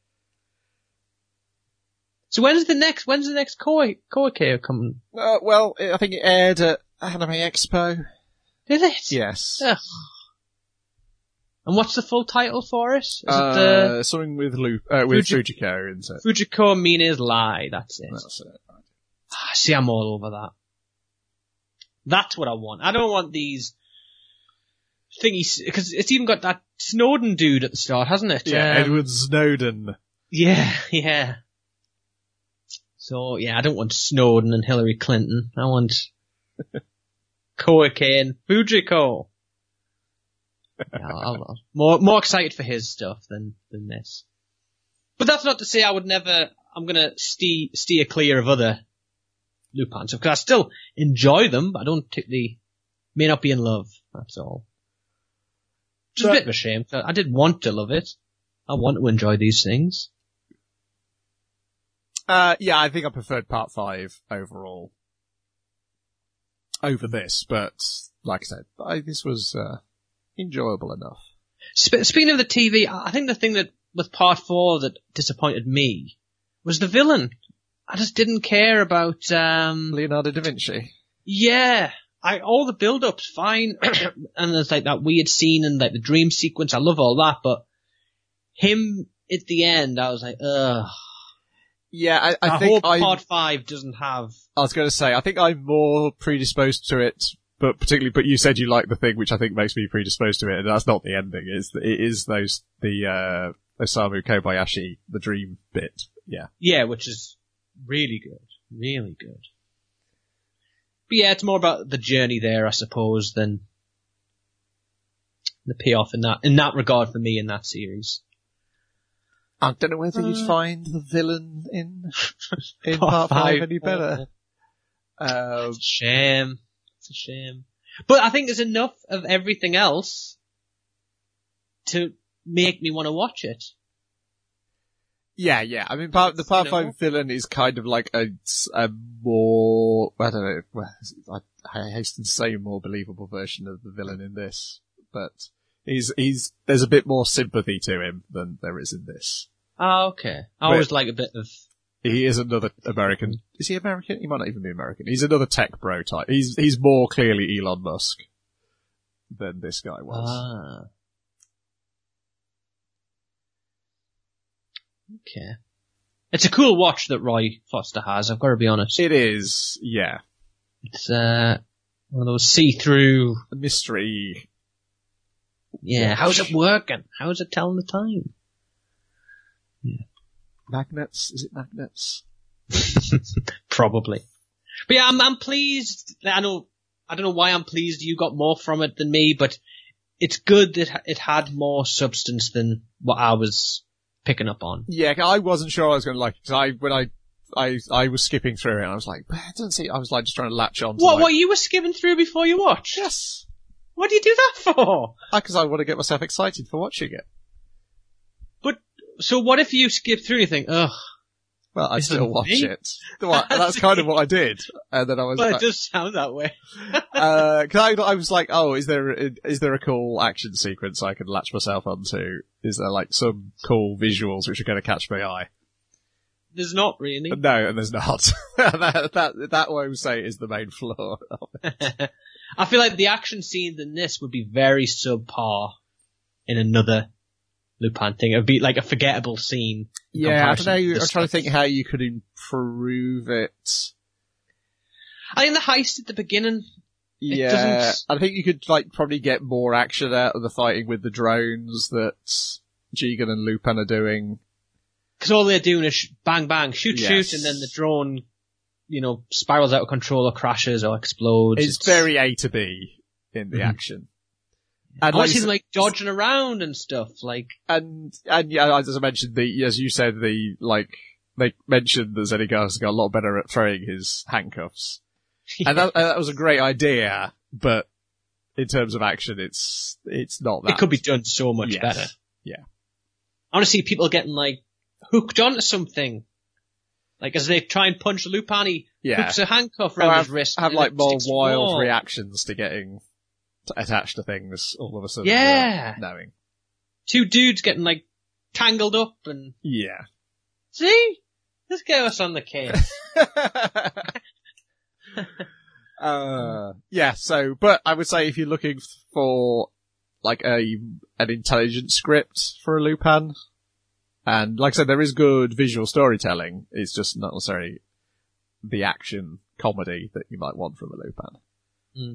So when's the next, when's the next Koi, Koike coming? Uh, well, I think it aired at Anime Expo. Did it? Yes. Ugh. And what's the full title for it? Is Uh, it the something with Lup, uh, with Fuji- Fujiko in it. Fujiko Mina's Lie? That's it. That's it. Ah, see, I'm all over that. That's what I want. I don't want these thingies, because it's even got that Snowden dude at the start, hasn't it? Yeah, Um, Edward Snowden. Yeah, yeah. So, yeah, I don't want Snowden and Hillary Clinton. I want Koike and Fujiko. Yeah, I'll, I'll, more, more excited for his stuff than, than this. But that's not to say I would never, I'm gonna steer, steer clear of other Lupin stuff, because I still enjoy them, but I don't particularly, may not be in love, that's all. Which is a But- bit of a shame, 'cause I did want to love it. I want to enjoy these things. Uh, yeah, I think I preferred part five overall over this, but like I said, I, this was, uh, enjoyable enough. Sp- speaking of the T V, I I think the thing that, with part four that disappointed me was the villain. I just didn't care about, um, Leonardo da Vinci. yeah, I, all the build-up's fine, and there's like that weird scene and like the dream sequence, I love all that, but him at the end, I was like, ugh. Yeah, I, I I think hope I, part five doesn't have, I was going to say, I think I'm more predisposed to it, but particularly, but you said you like the thing, which I think makes me predisposed to it, and that's not the ending. It's, it is those, the, uh, Osamu Kobayashi, the dream bit. Yeah. yeah, which is really good, really good. But yeah, it's more about the journey there, I suppose, than the payoff in that, in that regard for me in that series. I don't know whether you'd Uh, find the villain in, in Part part five five. any better. Um, It's a shame. It's a shame. But I think there's enough of everything else to make me want to watch it. yeah, yeah. I mean, part, the part You know? five villain is kind of like a, a more, I don't know, well, I, I hasten to say more believable version of the villain in this, but he's, he's, there's a bit more sympathy to him than there is in this. Oh, okay. I But- always like a bit of, He is another American. Is he American? He might not even be American. He's another tech bro type. He's, he's more clearly Elon Musk than this guy was. ah. Okay. It's a cool watch that Roy Foster has, I've got to be honest. It is, yeah. It's, uh, one of those see-through, A mystery. yeah, Watch. how's it working? How's it telling the time? Yeah. Magnets? Is it Magnets? Probably. But yeah, I'm, I'm pleased. I know, I don't know why I'm pleased you got more from it than me, but it's good that it had more substance than what I was picking up on. Yeah, I wasn't sure I was going to like it, because I, when I, I, I was skipping through it and I was like, it doesn't see, I was like just trying to latch on to What, like, what you were skimming through before you watched? Yes. What do you do that for? Because I want to get myself excited for watching it. But, so what if you skip through and you think, ugh. Well, I Isn't still watch me? it. Well, that's kind of what I did. And then I was Well, like, it does sound that way. uh, cause I, I was like, oh, is there, is there a cool action sequence I can latch myself onto? Is there like some cool visuals which are going to catch my eye? There's not really. No, and there's not. that, that, that I would say is the main flaw of it. I feel like the action scenes in this would be very subpar in another Lupin thing. It would be like a forgettable scene. in Yeah, I don't comparison know. to I'm this trying to stuff. think how you could improve it. I think the heist at the beginning, It Yeah, doesn't- I think you could like probably get more action out of the fighting with the drones that Jigen and Lupin are doing. because all they're doing is sh- bang bang, shoot Yes. shoot, and then the drone, you know, spirals out of control or crashes or explodes. It's very A to B in the Mhm. action. I And want like, to see them like dodging around and stuff. Like, and and yeah, as I mentioned, the as you said, the like they mentioned that Zenigata's got a lot better at throwing his handcuffs, and that, that was a great idea. But in terms of action, it's it's not that. it could be done so much Yes. better. Yeah. I want to see people getting like hooked onto something. Like as they try and punch Lupin, he Yeah. hooks a handcuff Or around have, his wrist. have and like it more sticks to the wild wall. reactions to getting t- attached to things all of a sudden. Yeah. without knowing. Two dudes getting like tangled up and Yeah. see, let's get us on the case. uh, yeah, so, but I would say if you're looking for, like, a, an intelligent script for a Lupin, and like I said, there is good visual storytelling, it's just not necessarily the action comedy that you might want from a Lupin. Mm.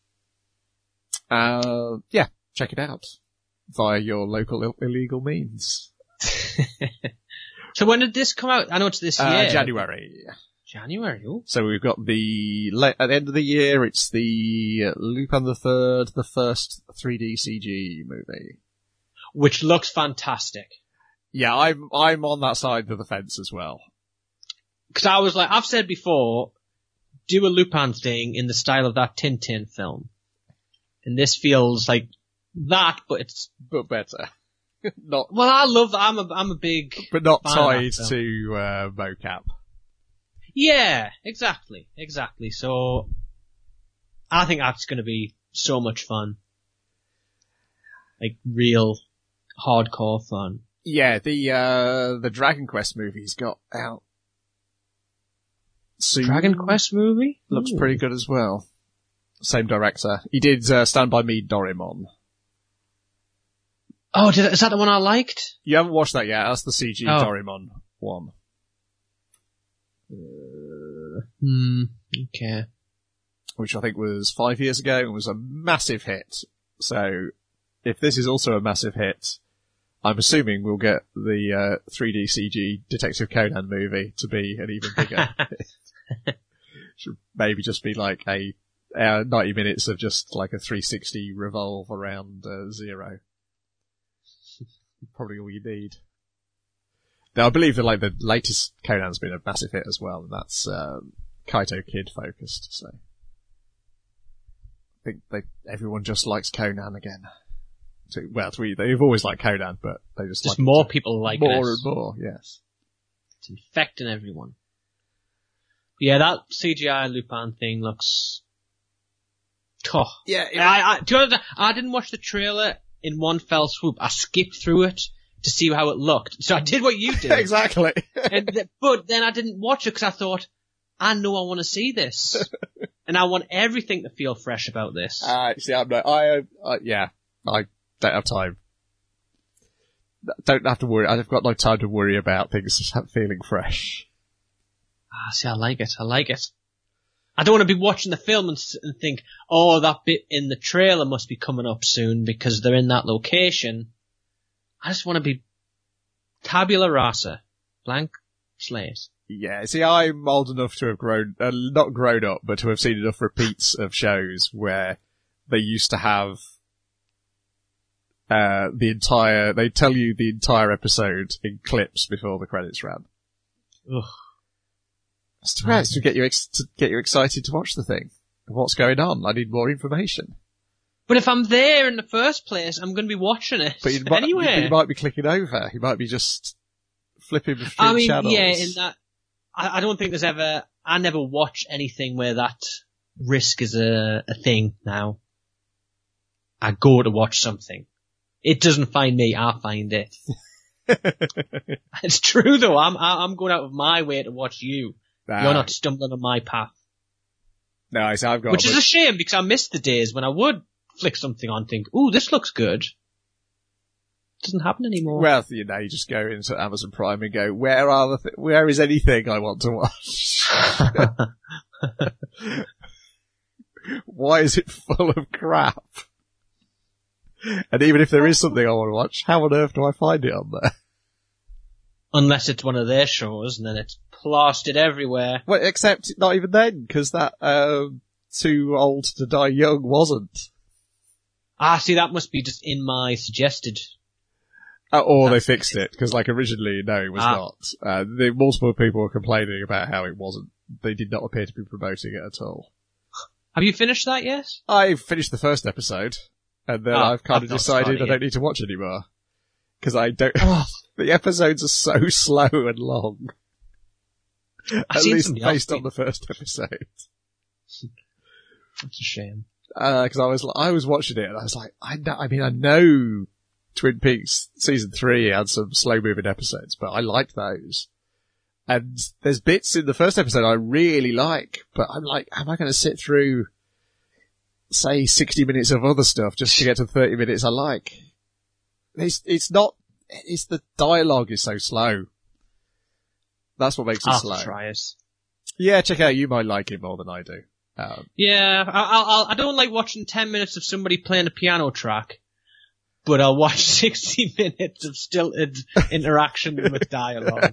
Uh, yeah, check it out via your local Ill- illegal means. So when did this come out? I know it's this Uh, year. January. January. Oh. So we've got the, le- at the end of the year, it's the Lupin the Third, the first three D C G movie. Which looks fantastic. Yeah, I'm, I'm on that side of the fence as well. Because I was like, I've said before, do a Lupin thing in the style of that Tintin film. And this feels like that, but it's, But better. Not, well, I love, I'm a, I'm a big, but not fan of that tied film. to, uh, mocap. Yeah, exactly, exactly. So, I think that's gonna be so much fun. Like, real, hardcore fun. Yeah, the, uh, the Dragon Quest movie's got out soon. Dragon Quest movie? Looks Ooh. pretty good as well. Same director. He did, uh, Stand By Me, Doraemon. Oh, did, is that the one I liked? You haven't watched that yet, that's the C G Oh. Doraemon one. Hmm, okay. Which I think was five years ago and was a massive hit. So, if this is also a massive hit, I'm assuming we'll get the uh, three D C G Detective Conan movie to be an even bigger hit. Should maybe just be like a uh, ninety minutes of just like a three sixty revolve around uh, Zero. Probably all you need. Now, I believe that like the latest Conan's been a massive hit as well, and that's um, Kaito Kid focused. So, I think they everyone just likes Conan again. So, well, we, they've always liked Conan, but they just, Just like more it to- people like more this. and more. Yes. It's infecting everyone. Yeah, that C G I Lupin thing looks... Oh. Yeah. I, I, do you know that I didn't watch the trailer in one fell swoop. I skipped through it to see how it looked. So I did what you did. exactly. and th- but then I didn't watch it because I thought, I know I want to see this. And I want everything to feel fresh about this. Uh, see, I'm not, I, uh, yeah, I don't have time. Don't have to worry. I've got no time to worry about things feeling fresh. Ah, see, I like it. I like it. I don't want to be watching the film and, s- and think, oh, that bit in the trailer must be coming up soon because they're in that location. I just want to be tabula rasa. Blank slate. Yeah, see, I'm old enough to have grown, uh, not grown up, but to have seen enough repeats of shows where they used to have, uh, the entire, they tell you the entire episode in clips before the credits ran. Ugh. That's to, um, to get you, ex- to get you excited to watch the thing. What's going on? I need more information. But if I'm there in the first place, I'm going to be watching it But you might, anyway. you, you might be clicking over. You might be just flipping between I mean, channels. yeah, in that, I, I don't think there's ever, I never watch anything where that risk is a, a thing now. I go to watch something. It doesn't find me, I find it. It's true though, I'm, I'm going out of my way to watch you. Nah. You're not stumbling on my path. No, I see, I've got Which a is a shame because I missed the days when I would flick something on and think, ooh, this looks good. Doesn't happen anymore. Well, you know, you just go into Amazon Prime and go, where are the, th- where is anything I want to watch? Why is it full of crap? And even if there is something I want to watch, how on earth do I find it on there? Unless it's one of their shows and then it's plastered everywhere. Well, except not even then, because that, um, Too Old to Die Young wasn't. Ah, see, that must be just in my suggested. Uh, or they fixed it, because like originally, no, it was Ah. not. Uh, the multiple people were complaining about how it wasn't. They did not appear to be promoting it at all. Have you finished that yet? I finished the first episode, and then Ah, I've kind I've of not decided started I yet. don't need to watch anymore. Because I don't, Oh, the episodes are so slow and long. I've At seen least somebody based else on the first episode. That's a shame. Uh, cause I was, I was watching it and I was like, I know, I mean, I know Twin Peaks season three had some slow moving episodes, but I liked those. And there's bits in the first episode I really like, but I'm like, am I going to sit through, say, sixty minutes of other stuff just to get to thirty minutes I like? It's, it's not, it's the dialogue is so slow. That's what makes it I'll slow. try it. Yeah, check it out. You might like it more than I do. Um, Yeah, I, I, I don't like watching ten minutes of somebody playing a piano track, but I'll watch sixty minutes of stilted interaction with dialogue.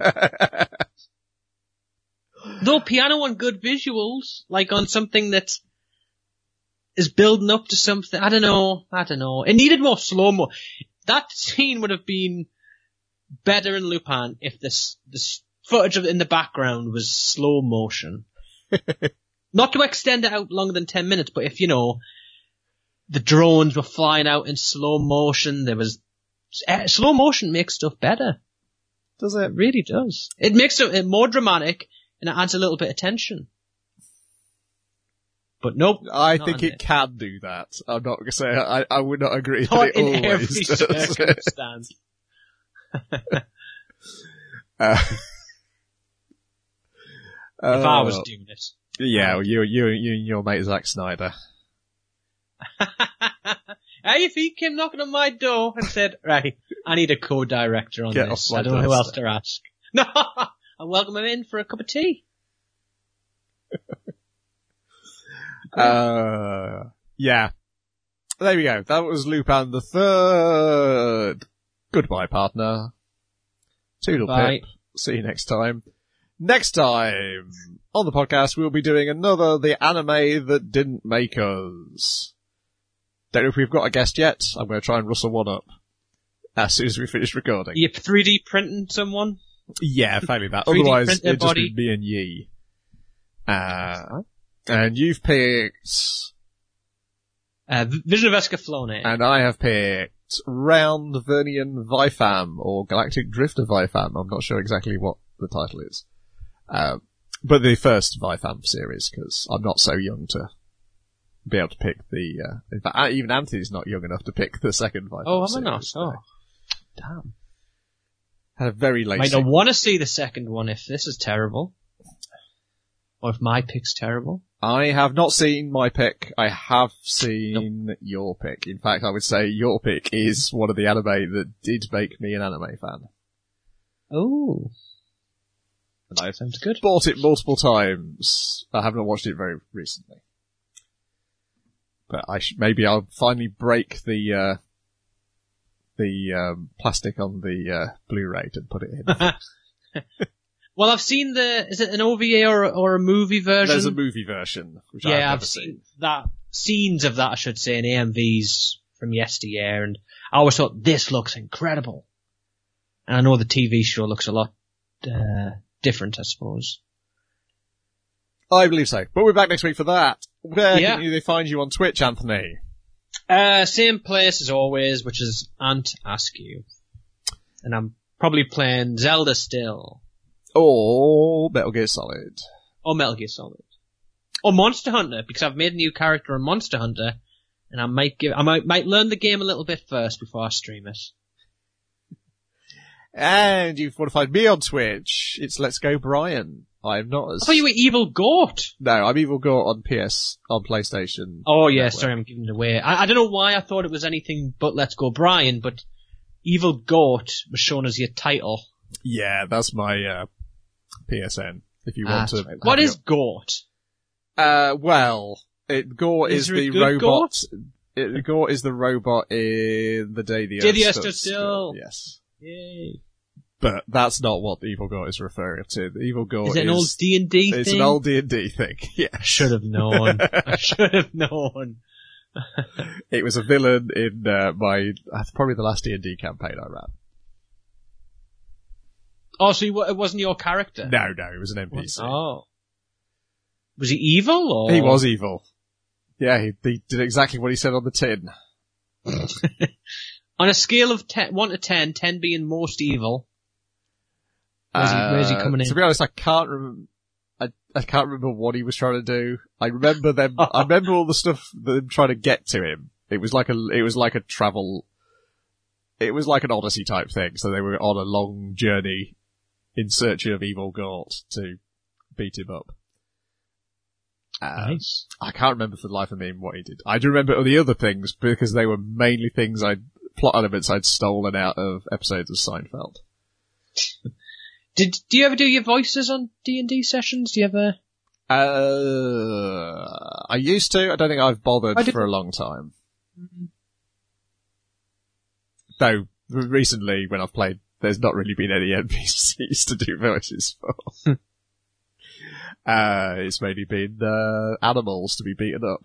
Though piano on good visuals, like on something that is building up to something, I don't know, I don't know. It needed more slow-mo. That scene would have been better in Lupin if this, this footage of in the background was slow motion. Not to extend it out longer than ten minutes, but if, you know, the drones were flying out in slow motion, there was, uh, slow motion makes stuff better. Does It it? really does. It makes it more dramatic and it adds a little bit of tension. But nope. I not think in it can do that. I'm not going to say, I, I would not agree that Not it in every always does it. circumstance. Uh, If I was uh, doing it. yeah, well, you, you, you and your mate Zack Snyder. Hey, if he came knocking on my door and said, right, I need a co-director on Get this, off my I don't know who else doorstep. to ask. No, I'll welcome him in for a cup of tea. Uh, yeah. There we go. That was Lupin the Third. Goodbye, partner. Toodle Bye. pip. See you next time. Next time on the podcast, we'll be doing another The Anime That Didn't Make Us. Don't know if we've got a guest yet. I'm going to try and rustle one up as soon as we finish recording. Are you three D printing someone? Yeah, maybe that. three D Otherwise, print their it'd just body. be me and Yi. Uh, and you've picked, Uh, V- Vision of Escaflowne. and I have picked Round Vernian Vifam, or Galactic Drifter Vifam. I'm not sure exactly what the title is. Uh, but the first Vifam series, because I'm not so young to be able to pick the, uh, in fact, uh, even Anthony's not young enough to pick the second Vifam oh, am I series. not? so Oh, damn. Had a very late Might not sequel. want to see the second one if this is terrible. Or if my pick's terrible. I have not seen my pick. I have seen your pick. In fact, I would say your pick is one of the anime that did make me an anime fan. Oh. And I've Sounds good. bought it multiple times. I have not watched it very recently. But I sh- maybe I'll finally break the, uh, the, um, plastic on the, uh, Blu-ray and put it in. Well, I've seen the, is it an O V A or, or a movie version? There's a movie version, which I've Yeah, never I've seen. seen that, scenes of that, I should say, in A M Vs from yesteryear, and I always thought, this looks incredible. And I know the T V show looks a lot, uh, different, I suppose. I believe so. But we're back next week for that. Where Yeah. can they find you on Twitch, Anthony? Uh, same place as always, which is Ant Askew. And I'm probably playing Zelda still. Or Metal Gear Solid. Or Metal Gear Solid. Or Monster Hunter, because I've made a new character in Monster Hunter, and I might give, I might, might learn the game a little bit first before I stream it. And you want to find me on Twitch, it's Let's Go Brian. I'm not as... I thought you were Evil Goat. No, I'm Evil Gore on P S, on PlayStation. Oh yeah, Network. sorry, I'm giving it away. I, I don't know why I thought it was anything but Let's Go Brian, but Evil Goat was shown as your title. Yeah, that's my, uh, P S N, if you want Ah, to... right. What have is Goat? your- Uh, well, it, Gore Is is, there a the good robot... It, Gore is the robot in The Day the Day Earth the Earth Stood Stood Still. Yes. Yay. But that's not what the Evil Gore is referring to. The Evil Gore Is it an old D and D thing? It's an old D and D thing, yeah. I should have known. I should have known. It was a villain in uh, my, uh, probably the last D and D campaign I ran. Oh, so you, it wasn't your character? No, no, it was an N P C. Oh. Was he evil, or? He was evil. Yeah, he, he did exactly what he said on the tin. On a scale of ten, one to ten, ten being most evil, where's, he, where's he Uh, coming in? To be honest, I can't remember. I, I can't remember what he was trying to do. I remember them. I remember all the stuff them trying to get to him. It was like a. It was like a travel. It was like an Odyssey type thing. So they were on a long journey in search of Evil Gort to beat him up. Uh, Nice. I can't remember for the life of me what he did. I do remember the other things because they were mainly things I'd plot elements I'd stolen out of episodes of Seinfeld. Did do you ever do your voices on D and D sessions? Do you ever? Uh, I used to. I don't think I've bothered I did- for a long time. Though recently, when I've played, there's not really been any N P Cs to do voices for. uh, it's mainly been uh, animals to be beaten up.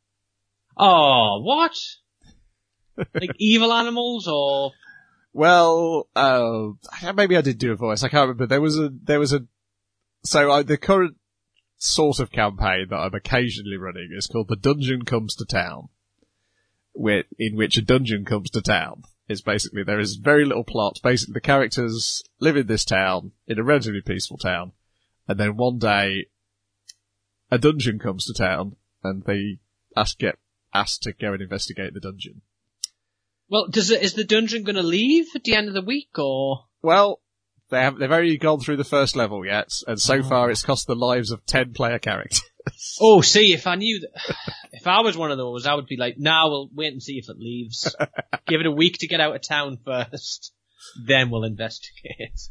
Oh, what? Like evil animals, or? Well, uh, maybe I did do a voice. I can't remember. There was a, there was a, so I, the current sort of campaign that I'm occasionally running is called The Dungeon Comes to Town, where, in which a dungeon comes to town. It's basically, there is very little plot. Basically, the characters live in this town, in a relatively peaceful town, and then one day, a dungeon comes to town, and they ask, get asked to go and investigate the dungeon. Well, does it, is the dungeon going to leave at the end of the week, or? Well, they have, they've only gone through the first level yet, and so far it's cost the lives of ten player characters. Oh, see, if I knew that, if I was one of those, I would be like, nah, we'll wait and see if it leaves. Give it a week to get out of town first. Then we'll investigate.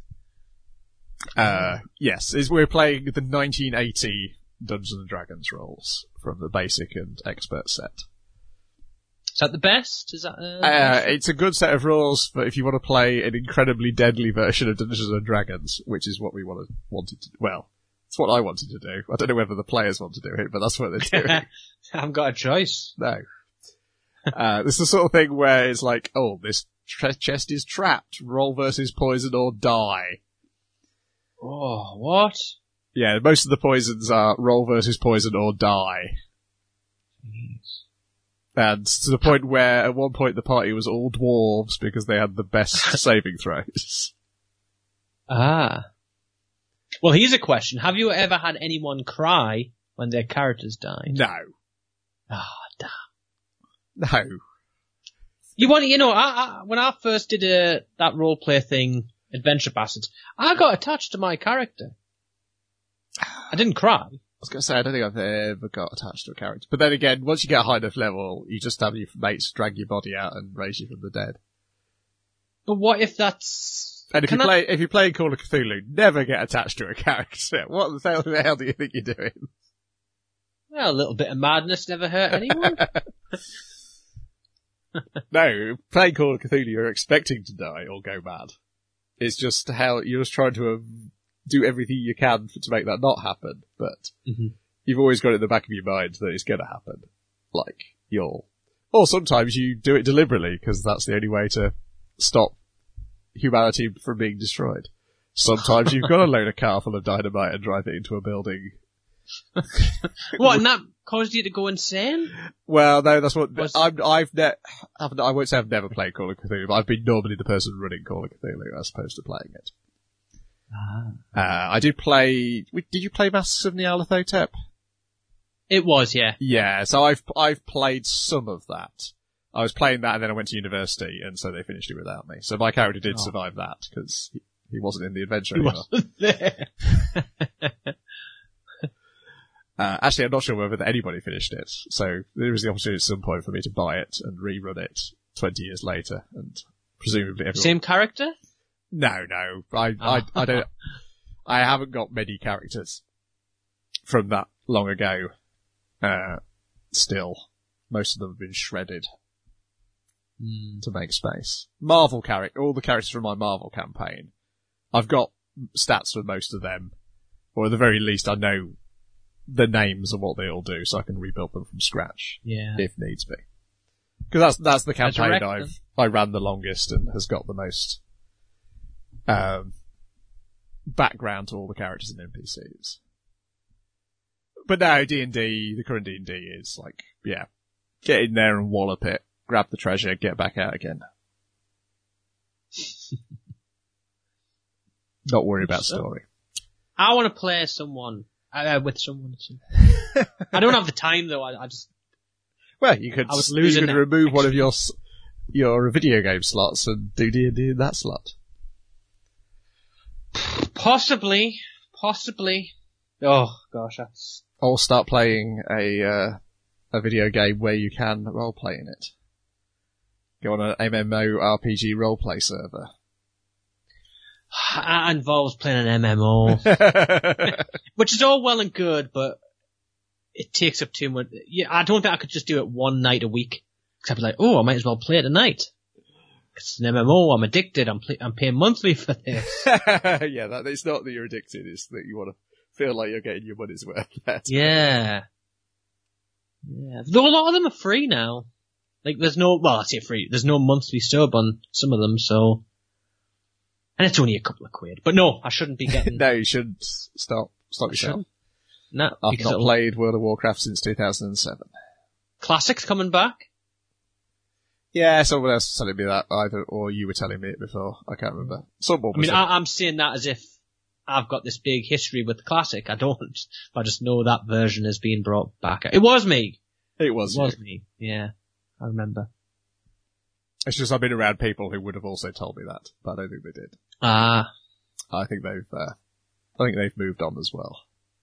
Uh, yes, is we're playing the nineteen eighty Dungeons and Dragons rolls from the basic and expert set. Is that the best? Is that, uh, Uh, it's a good set of rules, but if you want to play an incredibly deadly version of Dungeons and Dragons, which is what we wanted, wanted to, well, it's what I wanted to do. I don't know whether the players want to do it, but that's what they're doing. I haven't got a choice. No. Uh, this is the sort of thing where it's like, oh, this tre- chest is trapped. Roll versus poison or die. Oh, what? Yeah, most of the poisons are roll versus poison or die. Jeez. And to the point where at one point the party was all dwarves because they had the best saving throws. Ah. Well, here's a question. Have you ever had anyone cry when their characters died? No. Ah, damn. No. You want, you know, I, I, when I first did uh, that roleplay thing, Adventure Bastards, I got attached to my character. I didn't cry. I was going to say, I don't think I've ever got attached to a character. But then again, once you get a high enough level, you just have your mates drag your body out and raise you from the dead. But what if that's... And if you Can I- play, if you play Call of Cthulhu, never get attached to a character. What the hell, the hell do you think you're doing? Well, a little bit of madness never hurt anyone. No, playing Call of Cthulhu, you're expecting to die or go mad. It's just how you're just trying to uh, do everything you can to make that not happen, but Mm-hmm. you've always got it in the back of your mind that it's going to happen. Like, you'll... Or sometimes you do it deliberately, because that's the only way to stop humanity from being destroyed. Sometimes you've got to load a car full of dynamite and drive it into a building. What, and that caused you to go insane? Well, no, that's what... Was- I'm, I've ne- I've, I won't say I've never played Call of Cthulhu, but I've been normally the person running Call of Cthulhu as opposed to playing it. Ah. Uh, I do play... Did you play Masters of Nyarlathotep? It was, yeah. Yeah, so I've I've played some of that. I was playing that and then I went to university, and so they finished it without me. So my character did Oh. survive that, because he, he wasn't in the adventure He anymore. wasn't there. Uh, actually, I'm not sure whether anybody finished it, so there was the opportunity at some point for me to buy it and rerun it twenty years later, and presumably everyone... Same character? No, no, I, Oh. I, I don't... I haven't got many characters from that long ago. Uh, still, most of them have been shredded Mm. to make space. Marvel character, all the characters from my Marvel campaign, I've got stats for most of them, or at the very least I know the names and what they all do, so I can rebuild them from scratch Yeah. if needs be. Because that's that's the campaign Resurrect I've them. I ran the longest and has got the most um, background to all the characters and N P Cs. But now D and D, the current D and D is like, yeah, get in there and wallop it, grab the treasure, get back out again. Not worry about So- story. I want to play someone, uh, with someone. I don't have the time though, I, I just, Well, you could I was you losing could remove one of your s- your video game slots and do D and D in that slot. possibly, possibly. Oh gosh, that's, Or start playing a uh, a video game where you can role play in it. Go on an MMORPG roleplay server. that involves playing an M M O. Which is all well and good, but it takes up too much. Yeah, I don't think I could just do it one night a week. Cause I'd be like, oh, I might as well play it tonight. It's an M M O, I'm addicted, I'm, play- I'm paying monthly for this. Yeah, that it's not that you're addicted; it's that you want to feel like you're getting your money's worth. That's Yeah. Yeah. Though a lot of them are free now. Like, there's no, well, I say free, there's no monthly sub on some of them, so. And it's only a couple of quid. But no, I shouldn't be getting, No, you should stop. Stop yourself. no, I've because not it'll- played World of Warcraft since two thousand seven. Classics coming back. Yeah, someone else was telling me that either, or you were telling me it before. I can't remember. Someone I was mean, I, I'm saying that as if I've got this big history with the classic. I don't. I just know that version is being brought back. It was me. it was. It was me. Yeah. I remember. It's just I've been around people who would have also told me that, but I don't think they did. Ah. I think they've, uh, I think they've moved on as well.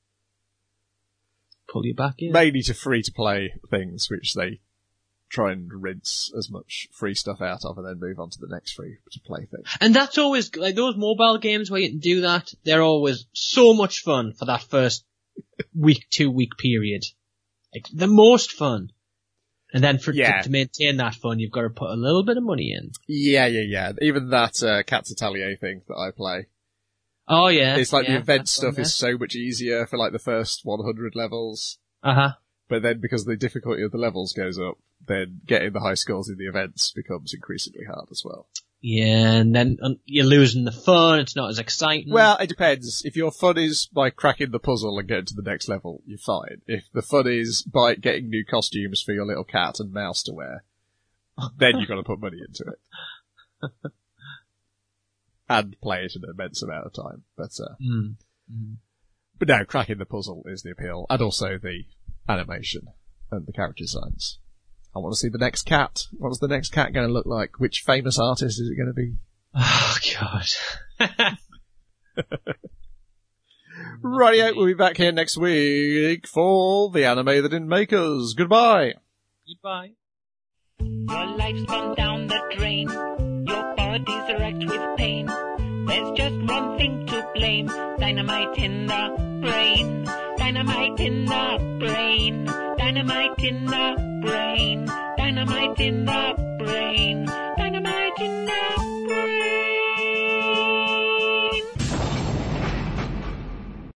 Pull you back in. Mainly to free-to-play things, which they try and rinse as much free stuff out of and then move on to the next free-to-play thing. And that's always, like, those mobile games where you can do that, they're always so much fun for that first week, two week period. Like, the most fun. And then for, Yeah. to, to maintain that fun, you've got to put a little bit of money in. Yeah, yeah, yeah. Even that, uh, Cats Atelier thing that I play. Oh yeah. It's like yeah, the event that's stuff on is so much easier for like the first one hundred levels. there. Uh-huh. But then because the difficulty of the levels goes up, then getting the high scores in the events becomes increasingly hard as well. Yeah, and then um, you're losing the fun, it's not as exciting. Well, it depends. If your fun is by cracking the puzzle and getting to the next level, you're fine. If the fun is by getting new costumes for your little cat and mouse to wear, then you've got to put money into it. And play it an immense amount of time. But, uh, Mm. Mm. but no, cracking the puzzle is the appeal. And also the animation and the character designs. I want to see the next cat. What's the next cat going to look like? Which famous artist is it going to be? Oh, God. Rightio, we'll be back here next week for the anime that didn't make us. Goodbye. Goodbye. Your life's gone down the drain. Your body's wrecked with pain. There's just one thing to blame. Dynamite in the brain. Dynamite in the brain. Dynamite in the brain. Dynamite in the brain. Dynamite.